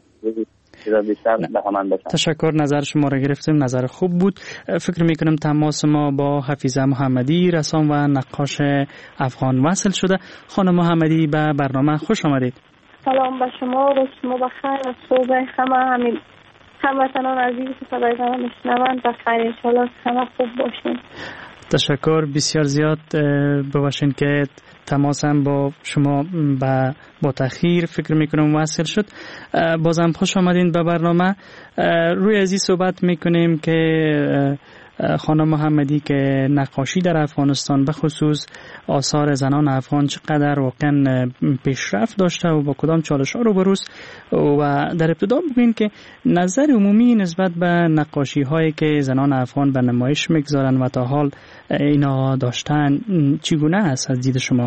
تشکر. نظر شما را گرفتیم، نظر خوب بود. فکر میکنم تماس ما با حفیظه محمدی رسام و نقاش افغان وصل شده. خانم محمدی به برنامه خوش آمدید. سلام به شما، روز شما بخیر و صبح همه هموطنان عزیز که صدای ما میشنوند بخیر، انشالله همه خوب باشین. تشکر بسیار زیاد. ببخشین که تماسم با شما با تأخیر فکر میکنم وصل شد. بازم خوش آمدین به برنامه. روی ازی صحبت میکنیم که خانم محمدی که نقاشی در افغانستان به خصوص آثار زنان افغان چقدر واقعا پیشرفت داشته و با کدام چالش‌ها روبروست و در ابتدا بگوین که نظر عمومی نسبت به نقاشی هایی که زنان افغان به نمایش میگذارن و تا حال اینا داشتن چگونه است از دید شما؟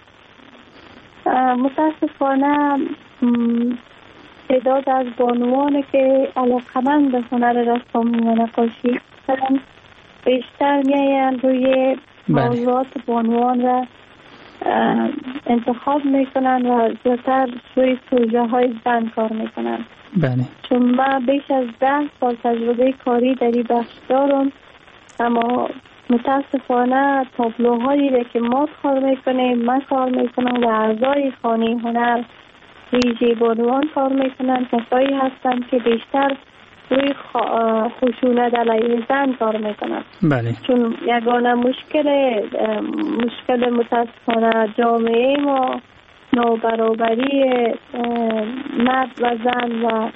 متاسفانه تعداد از بانوان که علاقه‌مند به هنر رسامی و نقاشی هستند بیشتر میاین روی موضوعات بانوان را انتخاب میکنن و زیادتر روی پروژه های زن کار میکنن. چون من بیش از 10 سال تجربه کاری در این بخش دارم، اما متاسفانه تابلوهایی که ما کار میکنیم، من کار میکنم و اعضای خانه هنر ویژه بانوان کار میکنن، کسایی هستند که بیشتر روی خشونت علیه زن کار میکنن. چون یگانه مشکل متاسفانه جامعه ما نابرابری مرد و زن و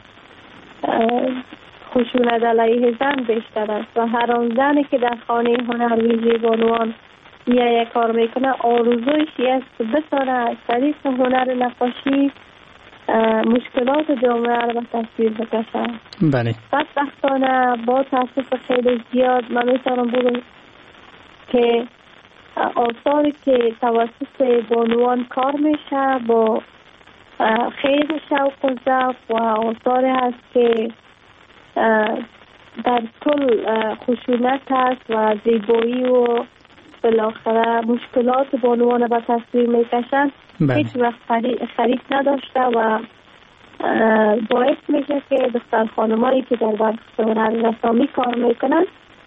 خشونت علیه زن بیشتر است و هر آن زنی که در خانه هنر ویژه بانوان یک کار میکنه آرزویش است که بتونه از طریق هنر نقاشی مشکلات جامعه را به تصویر بکشه. بدبختانه با تاسف خیلی زیاد من میتونم بگم که آثاری که توسط بانوان کار میشه با خیلی شوق و ذوق و آثاری هست که در کل خشونت هست و زیبایی و بالاخره مشکلات بانوان به تصویر میکشن، هیچ وقت خرید نداشته و باعث میشه که دختر خانمایی که در بخش هنر رسامی کار میکنن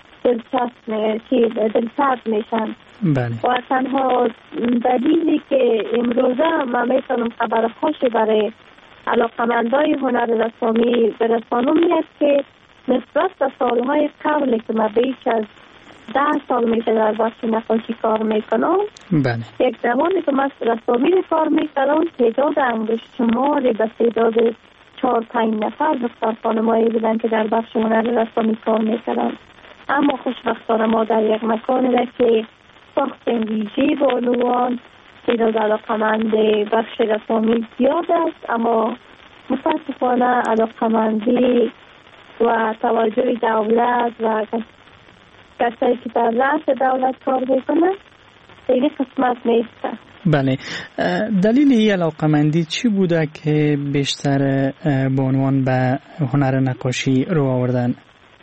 دلسرد میشن. و تنها دلیلی که امروزه من میتونم خبر خوشی برای علاقمندای هنر رسامی برسانم است که نسبت به سالهای قبل که من بیش از 10 سال میشه در بخش نقاشی کار میکنم، یک زمانی که من رسامی کار میکنم تعداد انگشت شماری به تعداد 4-5 4-5 نفر دختر خانمایی بودن که در بخش هنر رسامی کار میکردن. اما خوشبختانه ما در یک مکانی را که ساخت ویژه بانوان تعداد علاقمند بخش رسامی زیاد است، اما متاسفانه علاقمندی و توجه دولت و کسایی که در رأس دولت کار میکنن خیلی قسمت نیست. بله، دلیل این علاقمندی چی بوده که بیشتر بانوان به هنر نقاشی رو آوردن؟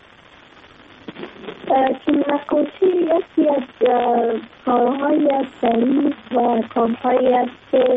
نقاشی یکی از کارهایی از ظریف و کارهایی است که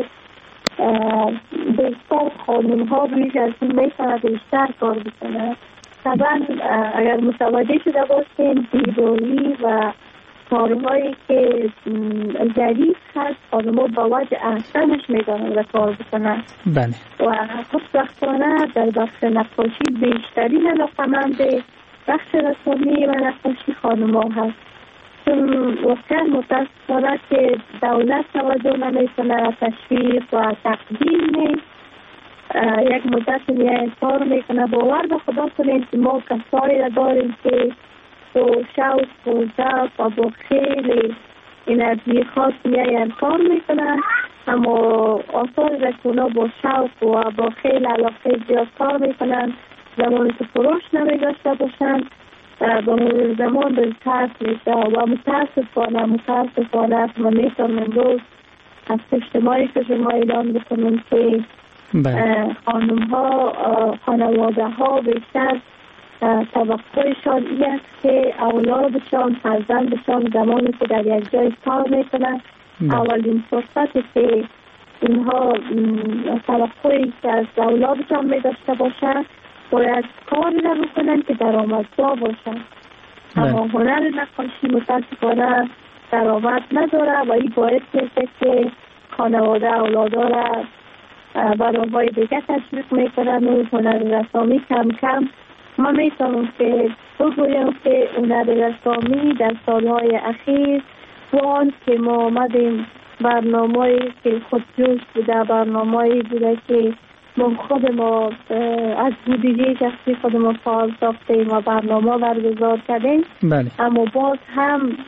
بیشتر خانم ها بیش از این میتونه بیشتر کار بکنه. طبعا اگر متوجه شده باشیم زیبایی و کارهایی که ظریف هست خانم ها با وجه احسنش میدانن و کار بکنن. بله. و خوشبختانه در بخش نقاشی بیشترین علاقمند بخش رسامی و نقاشی خانم ها هست، چون واقعا متاسفانه که دولت توجه نمیکنه، تشویق و تقدیم نیست. یک مدت میای کار میکنه، باور به خدا کنید ما کسایی را داریم که با شوق و ذوق و با خیلی انرژی خاص میای کار میکنن، اما آثار رسونا با شوق و با خیلی علاقه زیاد کار میکنن. زمانی که فروش نمیداشته باشن با مرور زمان به ترس میشه و متاسفانه ما میتونم امروز از اجتماعی که شما اعلام بکنم که خانم ها خانواده ها بیشتر توقعشان این است که اولادشان فرزندشان زمانی که در یک جای کار میکنن اولین فرصتی که اینها توقعی که از اولادشان میداشته باشن باید کاری را بکنن که درآمدزا باشن. اما هنر نقاشی متاسفانه درآمد نداره و این باعث میشه که خانواده اولادا را برای دیگه تشویق میکنن و هنر رسامی کم کم ما میتونم که بگویم که هنر رسامی در سالهای اخیر وان که ما آمدیم برنامه‌ای که خودجوش بوده، برنامه‌ای بوده که ما خود ما از بودجه شخصی خود ما فعال ساختیم و برنامه برگزار کردیم. بله. اما باز هم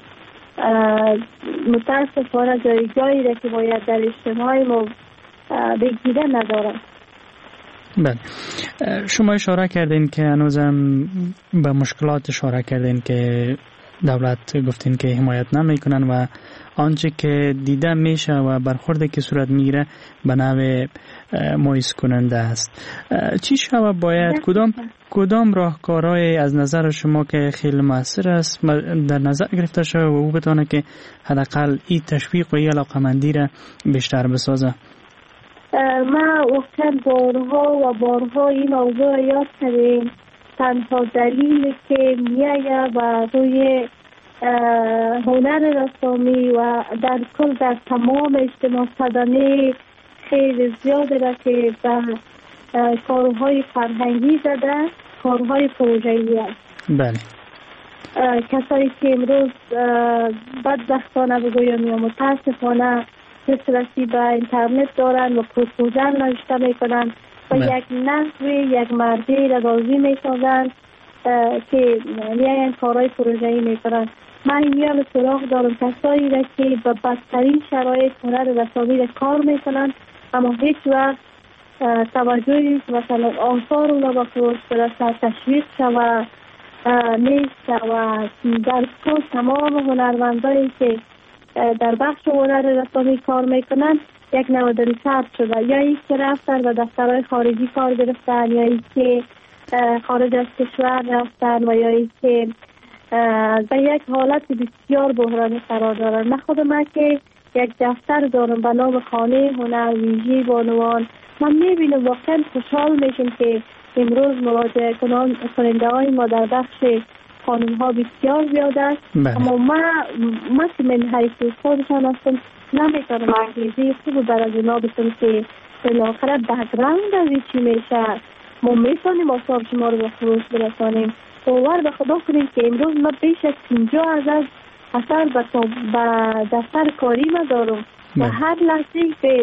متاسفانه جایی را که باید در اجتماع ما بگیره نداره. بله، شما اشاره کردین که هنوزم به مشکلات اشاره کردین که دولت گفتین که حمایت نمیکنن و آنچه که دیده میشه و برخوردی که صورت میگیره به نوع مایوس کننده است. چی شما باید کدام راهکارهای از نظر شما که خیلی موثر است در نظر گرفته شده و او بتونه که حداقل این تشویق و این علاقمندی را بیشتر بسازه؟ ما وقتا بارها این موضوع یاد کردیم. تنها دلیلی که میایه و روی هنر رسامی و در کل در تمام اجتماع صدمه خیلی زیاده را که به کارهای فرهنگی زده، کارهای پروژه‌ای است. بله. کسایی که امروز بدبختانه بگویم یا متاسفانه دسترسی به اینترنت دارن و پروپوزل نوشته میکنن و یک نحوی یک مردی را راضی میسازن که میاین کارهای پروژه‌ای میکنن. من میان سراغ دارم کسایی را که به بدترین شرایط هنر رسامی را کار میکنن، اما هیچ وقت توجهی مثلا آثار اونا با فروش برسه، تشویق شود نیست و در کل تمام هنرمندایی که در بخش هنر رسامی کار میکنن یک نوادری ثبت شده، یا این که رفتن و دفترهای خارجی کار گرفتن، یا این که خارج از کشور رفتن و یا این که به یک حالت بسیار بحرانی قرار دارن. من خود من که یک دفتر دارم به نام خانه هنر ویژه بانوان، من میبینم واقعا خوشحال میشم که امروز مراجعه کننده های ما در بخش خانم ها بسیار زیاد است. اما من که من حیث خودشان هستم نمیتونم انگیزی خوب برای اونا بسیم که بالاخره بک‌گراند از این چی میشه ما میتونیم آثار شما رو به فروش برسانیم. باور به خدا کنیم که امروز ما بیش از 50,000 اثر به دفتر کاری ما دارم و هر لحظه که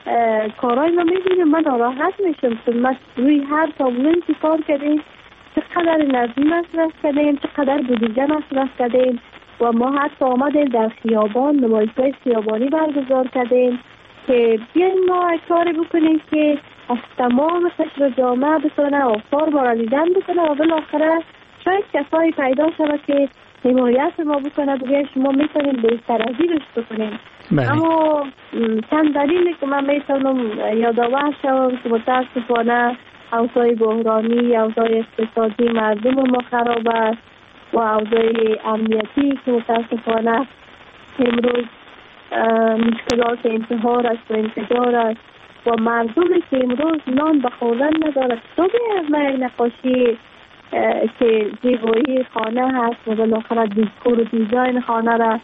کارهای ما میبینیم من ناراحت میشم که ما روی هر تابلوی که کار کردیم چقدر نظمی مصرف کردیم، چقدر بودجه مصرف کردیم و ما حتی آمدیم در خیابان نمایش‌های خیابانی برگزار کردیم که بیاین ما کاری بکنیم که از تمام قشر جامعه بتونه آثار ما را دیدن بکنه و بالاخره شاید کسایی پیدا شود که حمایت ما بکنه بگه شما میتونید بهتر از اینش بکنیم. اما چند دلیلی که من میتونم یادآور شوم که متاسفانه اوضاع بحرانی، اوضاع اقتصادی مردم ما خراب است و اوضاع امنیتی که متاسفانه امروز مشکلات انتحار است و انفجار است و مردمی که امروز نان به خوردن ندارد. تو از من یک نقاشی که زیبایی خانه هست و بالاخره دیکور و دیزاین خانه را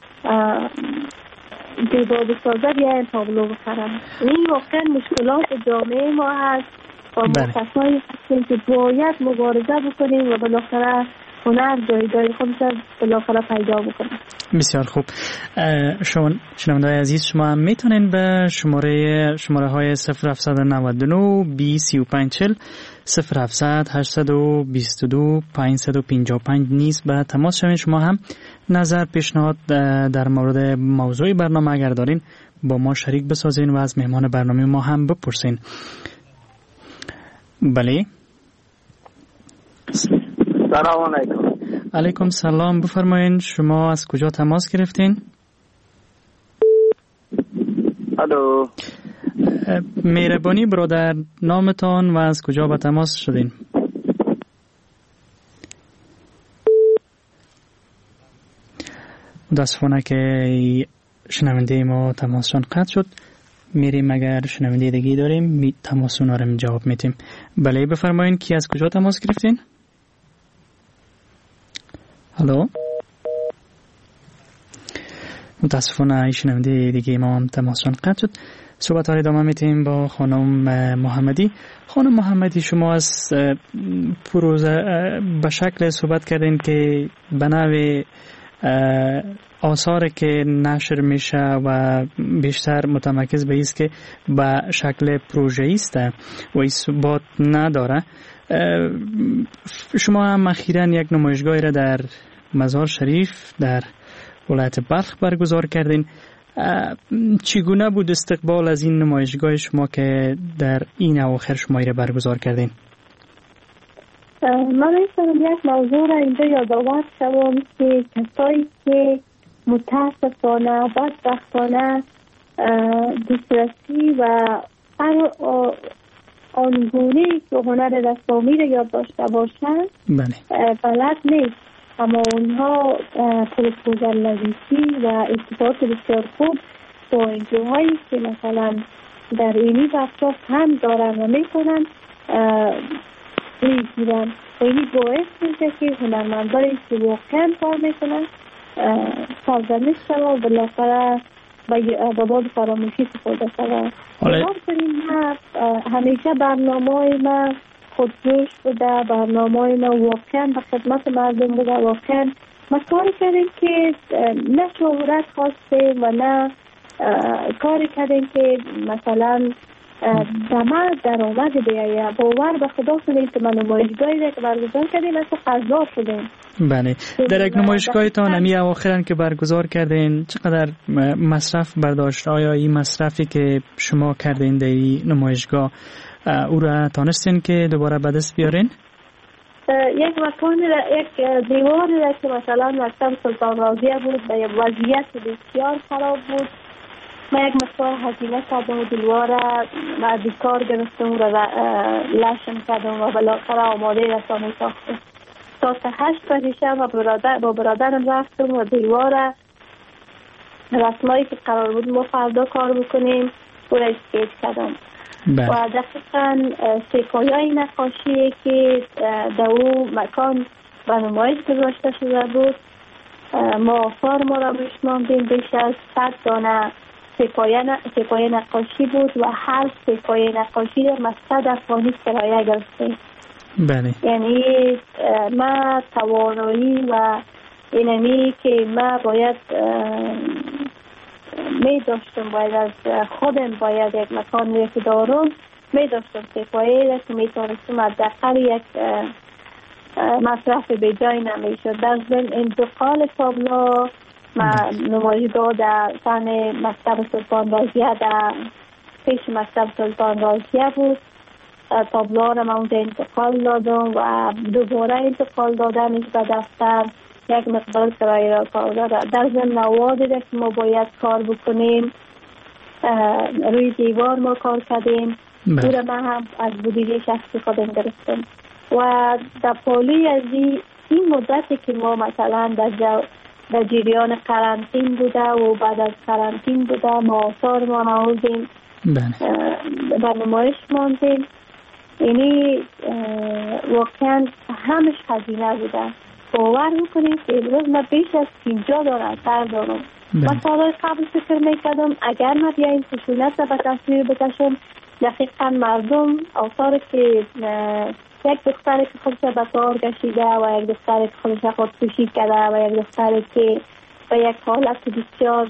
زیبا بسازد یا این تابلو بخرم. این واقعا مشکلات جامعه ما هست و ما کسایی هستیم که باید مبارزه بکنیم و بالاخره هنر جایگاه خودش بالاخره پیدا بکنه. بسیار خوب. شما شنونده‌های عزیز، شما هم میتونین به شماره های 0799 203540 0700 822 555 نیز به تماس شوین. شما هم نظر پیشنهاد در مورد موضوع برنامه اگر دارین با ما شریک بسازین و از مهمان برنامه ما هم بپرسین. بله. سلام علیکم. علیکم سلام. بفرمایین شما از کجا تماس گرفتین؟ الو. مهربانی برادر، نامتان و از کجا به تماس شدین؟ متاسفانه که شنونده ما تماسشان قطع شد. میریم اگر شنونده دیگه داریم تماس اونا رو جواب میتیم. بله بفرمایین کی از کجا تماس گرفتین؟ الو. متاسفانه شنونده دیگه ما هم تماسشان قطع شد. صحبت ها رو ادامه میتیم با خانم محمدی. خانم محمدی، شما از پروژه به شکل صحبت کردین که به نوع آثار که نشر میشه و بیشتر متمرکز به ایست که به شکل پروژه‌ای است و اثبات نداره. شما هم اخیراً یک نمایشگاهی را در مزار شریف در ولایت بلخ برگزار کردین. چگونه بود استقبال از این نمایشگاه شما که در این اواخر شما را برگزار کردین؟ من می‌خواستم یک موضوع را اینجا یادآور شوم که کسایی که متاسفانه بدبختانه دسترسی و هر آنگونه‌ای که هنر رسامی را یاد داشته باشند بلد نیست، اما اونها پروپوزال نویسی و ارتباط بسیار خوب با انجوهایی که مثلا در اینی بخشا هم دارن و میکنن میگیرن و اینی باعث میشه که هنرمندایی که واقعا کار میکنن سرزنش شد و بالاخره با باد فراموشی سپرده شد. همیشه برنامه‌های ما خودجوش بوده، برنامه‌های ما واقعا به خدمت مردم بوده. واقعا ما کاری کردیم که نه شهرت خواستیم و نه کاری کردیم که مثلا دمه درآمد بیایه. باور به خدا کنید که من نمایشگاهی که برگزار کردیم اصلا قضا شدیم. بله. در یک نمایشگاهتان همی اواخرا که برگزار کردین چقدر مصرف برداشت؟ آیا این مصرفی که شما کردین در این نمایشگاه او را تانستین که دوباره به دست بیارین؟ یک مکان یک دیواری را که مثلا مکتب سلطان راضیه بود و یک وضعیت بسیار خراب بود، ما یک مقدار هزینه کردم و دیوار و بیکار گرفتم و لشم کردم و بالاخره آماده رسانه ساختم. ساعت 8 شب با برادرم رفتم و دیوار رسمایی که قرار بود ما فردا کار بکنیم او را اسکیچ کردم. و دقیقا سکایای نقاشی که در او مکان به نمایش گذاشته شده بود ما آثار ما را بشماندیم. بیش از 100 دانه سکای نقاشی بود و هر سکای نقاشی در مسجد افغانی کرایه گرفتیم. بله. یعنی ما توانایی و اینمی که ما باید می داشتم باید از خودم باید یک مکان که دارم می داشتم سپایی که می تونستم از دقیق یک مصرف به جای نمی شد. در ضمن انتقال تابلو نمایشگاه در سن مکتب سلطان رازیه در پیش مکتب سلطان رازیه بود. تابلو را من اونجا انتقال دادم و دوباره انتقال دادمش به دفتر یک مقدار کرایه را کار داد. در ضمن موادی که ما باید کار بکنیم روی دیوار ما کار کردیم او را من هم از بودجه شخصی خودم گرفتم و در پالی از این مدتی که ما مثلا در جریان قرنطین بوده و بعد از قرنطین بوده ما آثار ما نهوزیم و نمایش ماندیم، یعنی واقعا همش هزینه بوده. باور میکنید که امروز من بیش از 50 دلار اثر دارم. من سالهای قبل فکر میکردم اگر من بیایم خشونت را به تصویر بکشم دقیقا مردم آثار که یک دختر که خودش به کار کشیده و یک دختر که خودش خودکشی کرده و یک دختر که به یک حالت بسیار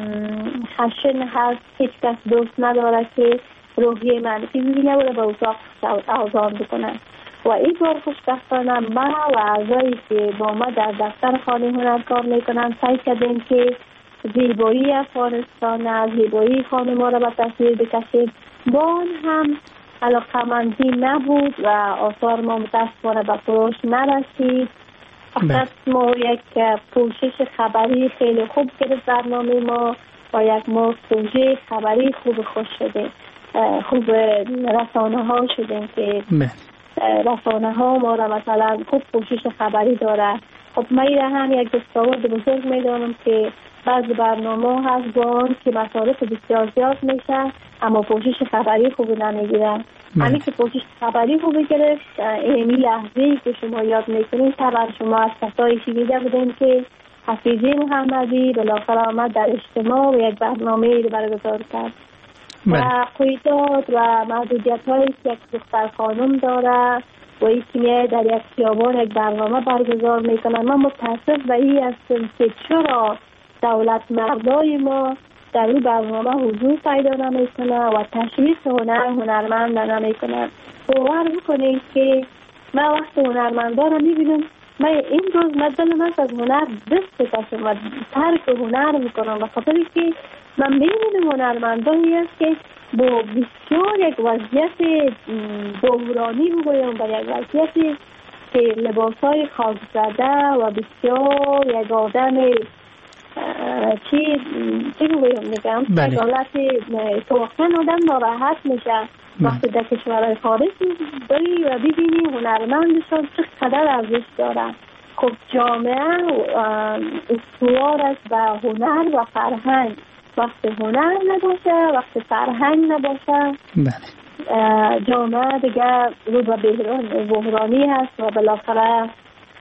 خشن هست، هیچ کس دوست نداره که روحیه منفی نبوده به اتاق آزاد بکنه. و این بار خوشبختانه من و اعضایی که با ما در دفتر خانه هنر کار میکنن سعی کردیم که زیبایی افغانستان، زیبایی خانه ما را به تصویر بکشیم. با آن هم علاقمندی نبود و آثار ما متاسفانه به فروش نرسید. فقط ما یک پوشش خبری خیلی خوب گرفت برنامه ما و یک ما پروژه خبری خوش شده، خوب رسانه ها شدیم که رسانه ها ما را مثلا خوب پوشش خبری داره. خب من هم یک دستاورد بزرگ میدانم که بعض برنامه هست با آن که مصارف بسیار زیاد میشه اما پوشش خبری خوب نمیگیره. همین که پوشش خبری خوب گرفت اینی لحظه‌ای که شما یاد میکنید طبعا شما از کسایی شنیده بودین که حفیظی محمدی بالاخره آمد در اجتماع و یک برنامه رو برگزار کرد و قیودات و محدودیت هایی که یک دختر خانم داره و این که در یک خیابان یک برنامه برگزار میکنن. من متاسف به این هستم که چرا دولت مردای ما در این برنامه حضور پیدا نمیکنه و تشویق هنرمند نمیکنه. باور بکنید که من وقت هنرمندا رو میبینم من این روز دلم از هنر دست بکشم و ترک هنر میکنم و خاطر که من میبینم هنرمندایی است که با بسیار یک وضعیت بحرانی بگویم با یک وضعیت که لباسای خاک زده و بسیار یک آدم چی بگویم میگم حالت واقعا آدم ناراحت میشه وقتی در کشورهای خارج بری و ببینی هنرمندشان چقدر ارزش داره. خب جامعه استوار است به هنر و فرهنگ. وقتی هنر نباشه وقتی فرهنگ نباشه جامعه دیگه رو به بحرانی هست و بالاخره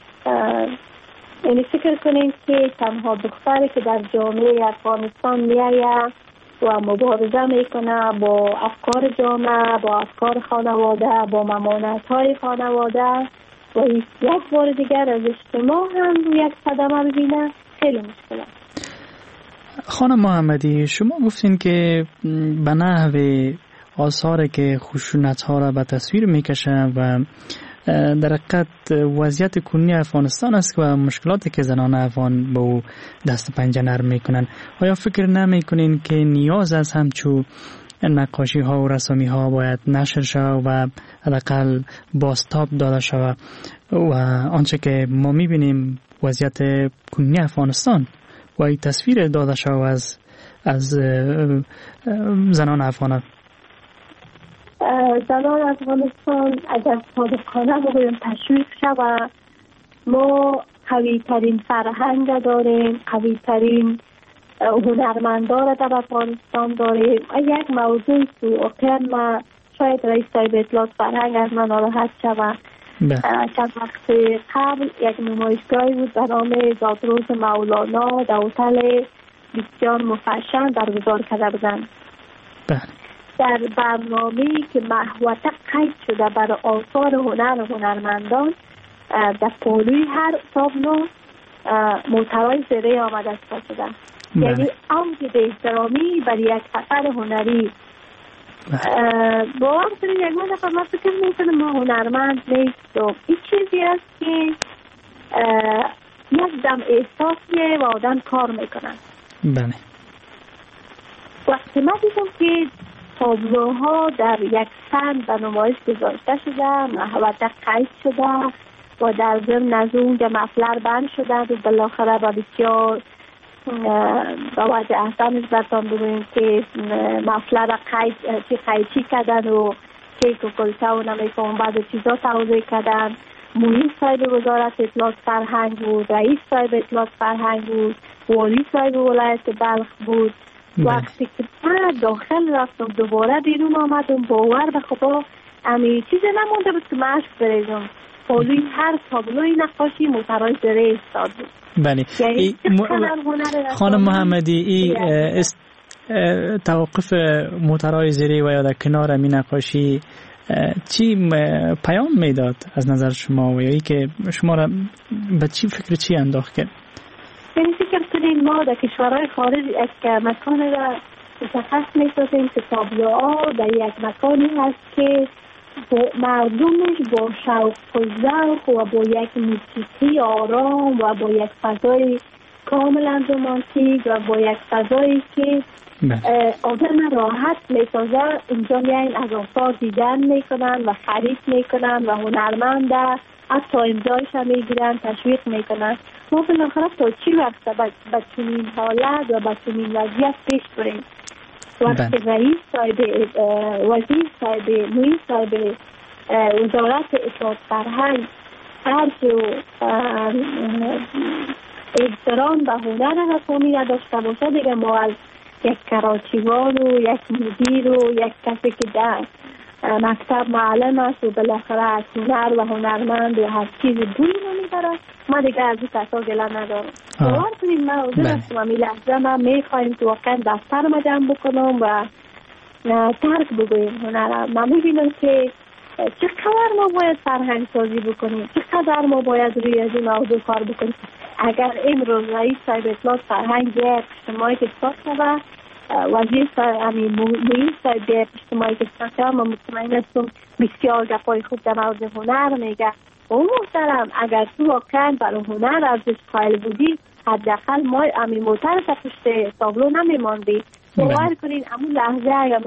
یعنی فکر کنید که تنها دختری که در جامعه افغانستان میآید و مبارزه میکنه با افکار جامعه، با افکار خانواده، با ممانعت‌های خانواده و یک بار دیگر از اجتماع هم یک صدمه ببینه خیلی مشکل است. خانم محمدی شما گفتین که به نحو آثاری که خشونت‌ها را به تصویر میکشن و در حقیقت وضعیت کنونی افغانستان است و مشکلاتی که زنان افغان به او دست پنجه نرم میکنن، آیا فکر نمیکنین که نیاز است همچون نقاشی ها و رسامی ها باید نشر شود و حداقل بازتاب داده شود و آنچه که ما میبینیم وضعیت کنونی افغانستان و این تصویر داده شود از زنان افغان؟ زنان افغانستان اگر صادقانه بگویم تشویق شود، ما قوی ترین فرهنگ داریم، قوی ترین هنرمندا را در افغانستان داریم. یک موضوعی که واقعا ما شاید رئیس صاحب اطلاعات فرهنگ از من ناراحت شود. چند وقت قبل یک نمایشگاهی بود به نام زادروز مولانا در هتل بسیار مفشن برگزار کرده بودند. در برنامه‌ای که محوطه قید شده برای آثار هنر و هنرمندان در پالوی هر تابلو محتوای زیره‌ای آمده شده. یعنی اوج به احترامی برای یک اثر هنری. باور کنید یک من من فکر میکنم ما هنرمند نیستم. این چیزی است که یک دم احساسیه و آدم کار میکنن. بله. وقتی من دیدم که تابلوها در یک فن به نمایش گذاشته شده، محوطه قید شده و در ضمن از اونجا مفلر بند شده و بالاخره با بسیار با وجه احسانش برتان بگویم که مفلر قیدچی کردن و کیک و کلچه و نمیکنم بعد چیزا توضیح کردن. محیط صاحب وزارت اطلاعات فرهنگ بود، رئیس صاحب اطلاعات فرهنگ بود، والی صاحب ولایت بلخ بود. وقتی که من داخل رفتم دوباره بیرون آمدم باور به خدا امی چیز نمونده بود که مشک بریزم. پولوی هر تابلوی نقاشی مترای زره استاد بود. بله. خانم محمدی توقف مترای زره و یا در کنار می نقاشی چی پیام میداد از نظر شما و یا ای که شما را به چی فکر چی انداخت کرد؟ یعنی فکر کنیم ما در کشورهای خارج یک مکان را مشخص می‌سازیم که تابلوها در یک مکانی هست که مردمش با شوق و ذوق و با یک موسیقی آرام و با یک فضای کاملا رمانتیک و با یک فضایی که آدم راحت می‌سازه اینجا میاین از آثار دیدن میکنن و خرید میکنن و هنرمند حتی امضایش هم میگیرن تشویق میکنن. ما بالاخره تا چی وقت به چنین حالت و به چنین وضعیت پیش بریم؟ وقتی رئیس صاحب وزیر صاحب محیط صاحب وزارت اطلاعات فرهنگ عرض و احترام به هنر رسامی نداشته باشه دیگه ما از یک کراچیوان و یک مدیر و یک کسی که در مکتب معلم است و بالاخره از هنر و هنرمند و هر چیز دوری نمیبره ما دیگه از این کسا گله ندارم. باور کنید من حضور هستم امی لحظه من میخوایم که واقعا دفتر ما جمع بکنم و ترک بگویم هنرم. من میبینم که چقدر ما باید فرهنگ سازی بکنیم، چقدر ما باید روی از این موضوع کار بکنیم. اگر امروز رئیس صاحب اطلاعات فرهنگ بیاید اجتماعی که ساخت شده وزیر محیط صاحب اجتماعی که ساخت شده ما مطمئن هستم بسیار گپای خوب در مورد هنر میگه. اون محترم اگر تو واقعا برای هنر ارزش قائل بودی حداقل ما امی موتر تا پشت تابلو نمیماندی. باور کنین همون لحظه اگر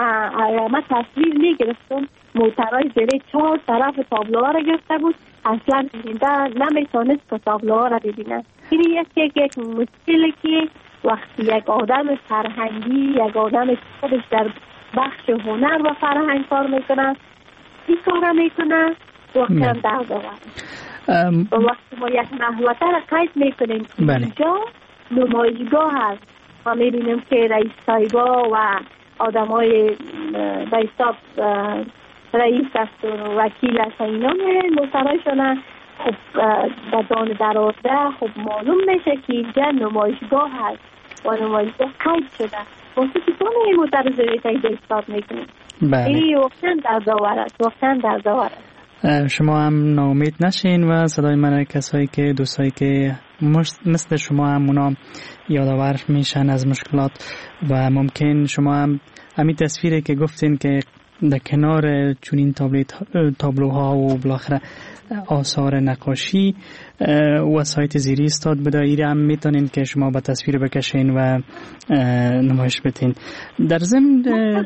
ما تصویر میگرفتم موترهای زیر 4 طرف تابلوها را گرفته بود اصلا بیننده نمیتونست که تابلوها را ببینه. این یک مشکلی که وقتی یک آدم فرهنگی یک آدم خودش در بخش هنر و فرهنگ کار میکنه این کار را میکنه واقعا درد آورد. وقتی ما یک محوطه را قید میکنیم اینجا نمایشگاه هست ما میبینیم که رئیس صاحبا و آدم های به حساب رئیس است و وکیل است اینا مسترایشان خب بدان درازده خب معلوم میشه که اینجا نمایشگاه هست و نمایشگاه قید شده واسه که تو نمیموتر زویتایی دستاد میکنیم. این واقعا دردآور است، واقعا دردآور است. شما هم ناامید نشین و صدای من کسایی که دوستایی که مثل شما هم اونا یادآور میشن از مشکلات و ممکن شما هم همین تصویری که گفتین که در کنار چونین تابلوها و بالاخره آثار نقاشی وسایت زیری استاد بوده ایره هم میتونین که شما با تصویر بکشین و نمایش بتین. در ضمن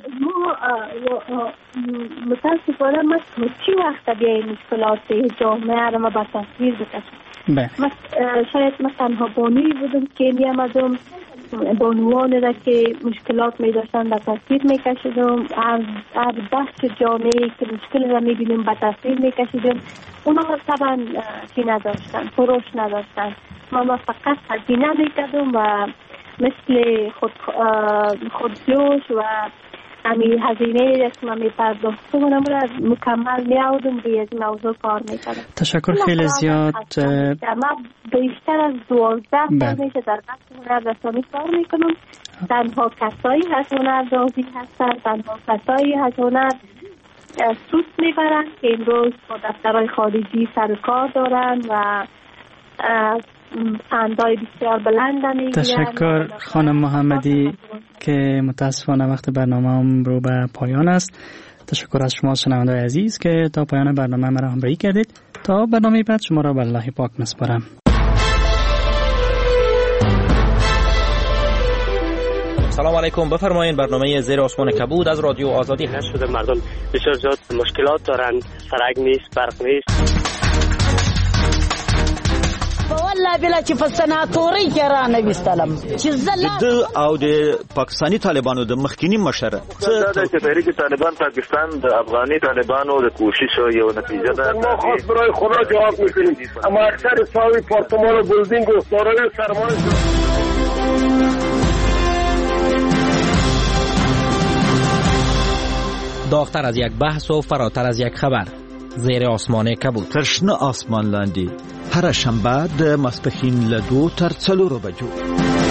متاسفانه ما چی وقت بیایی مشکلات جامعه را ما با تصویر بکشیم. شاید من تنها بانوی بودم که میامدم بانوان را که مشکلات می داشتن به تصویر می کشیدم از بخش جامعه که مشکل را می بینیم به تصویر می کشیدم اونا طبعا چی نداشتن فروش نداشتن ما فقط هزینه می کردم و مثل خودجوش و همین هزینه که من می پرداختم اونم را مکمل می آودم روی از موضوع کار می کردم. تشکر خیلی زیاد. ما بیشتر از 12 سال میشه در بخش هنر رسانی کار می کنم. تنها کسایی از هنر راضی هستن، تنها کسایی از هنر سود می برن که امروز با دفترهای خارجی سر کار دارن و فندای بسیار بلند میگیرن. تشکر خانم محمدی که متاسفانه وقت برنامه هم رو به پایان است. تشکر از شما شنوندگان عزیز که تا پایان برنامه مرا همراهی کردید. تا برنامه بعد شما را به الله پاک میسپارم. سلام علیکم. بفرمایید. برنامه زیر آسمان کبود از رادیو آزادی هست. شده مردم بسیار زیاد مشکلات دارن، سرک نیست، برق نیست. والله بلا چې په سناتوري کې را نه وستلم چې د او د پاکستاني طالبانو د مخکینی مشره چې تحریک طالبان پاکستان د افغاني طالبانو د کوشش یو نتیجه ده. ما خاص برای خدا جواب میکنیم، اما اکثر ساوی پارتمان و بلدینگ و دارای سرمایه داغتر از یک بحث و فراتر از یک خبر. زیر آسمان کبود. ترشنه آسمان لاندی هر شنبه د ماسپښین له 2 تر 4 بجو.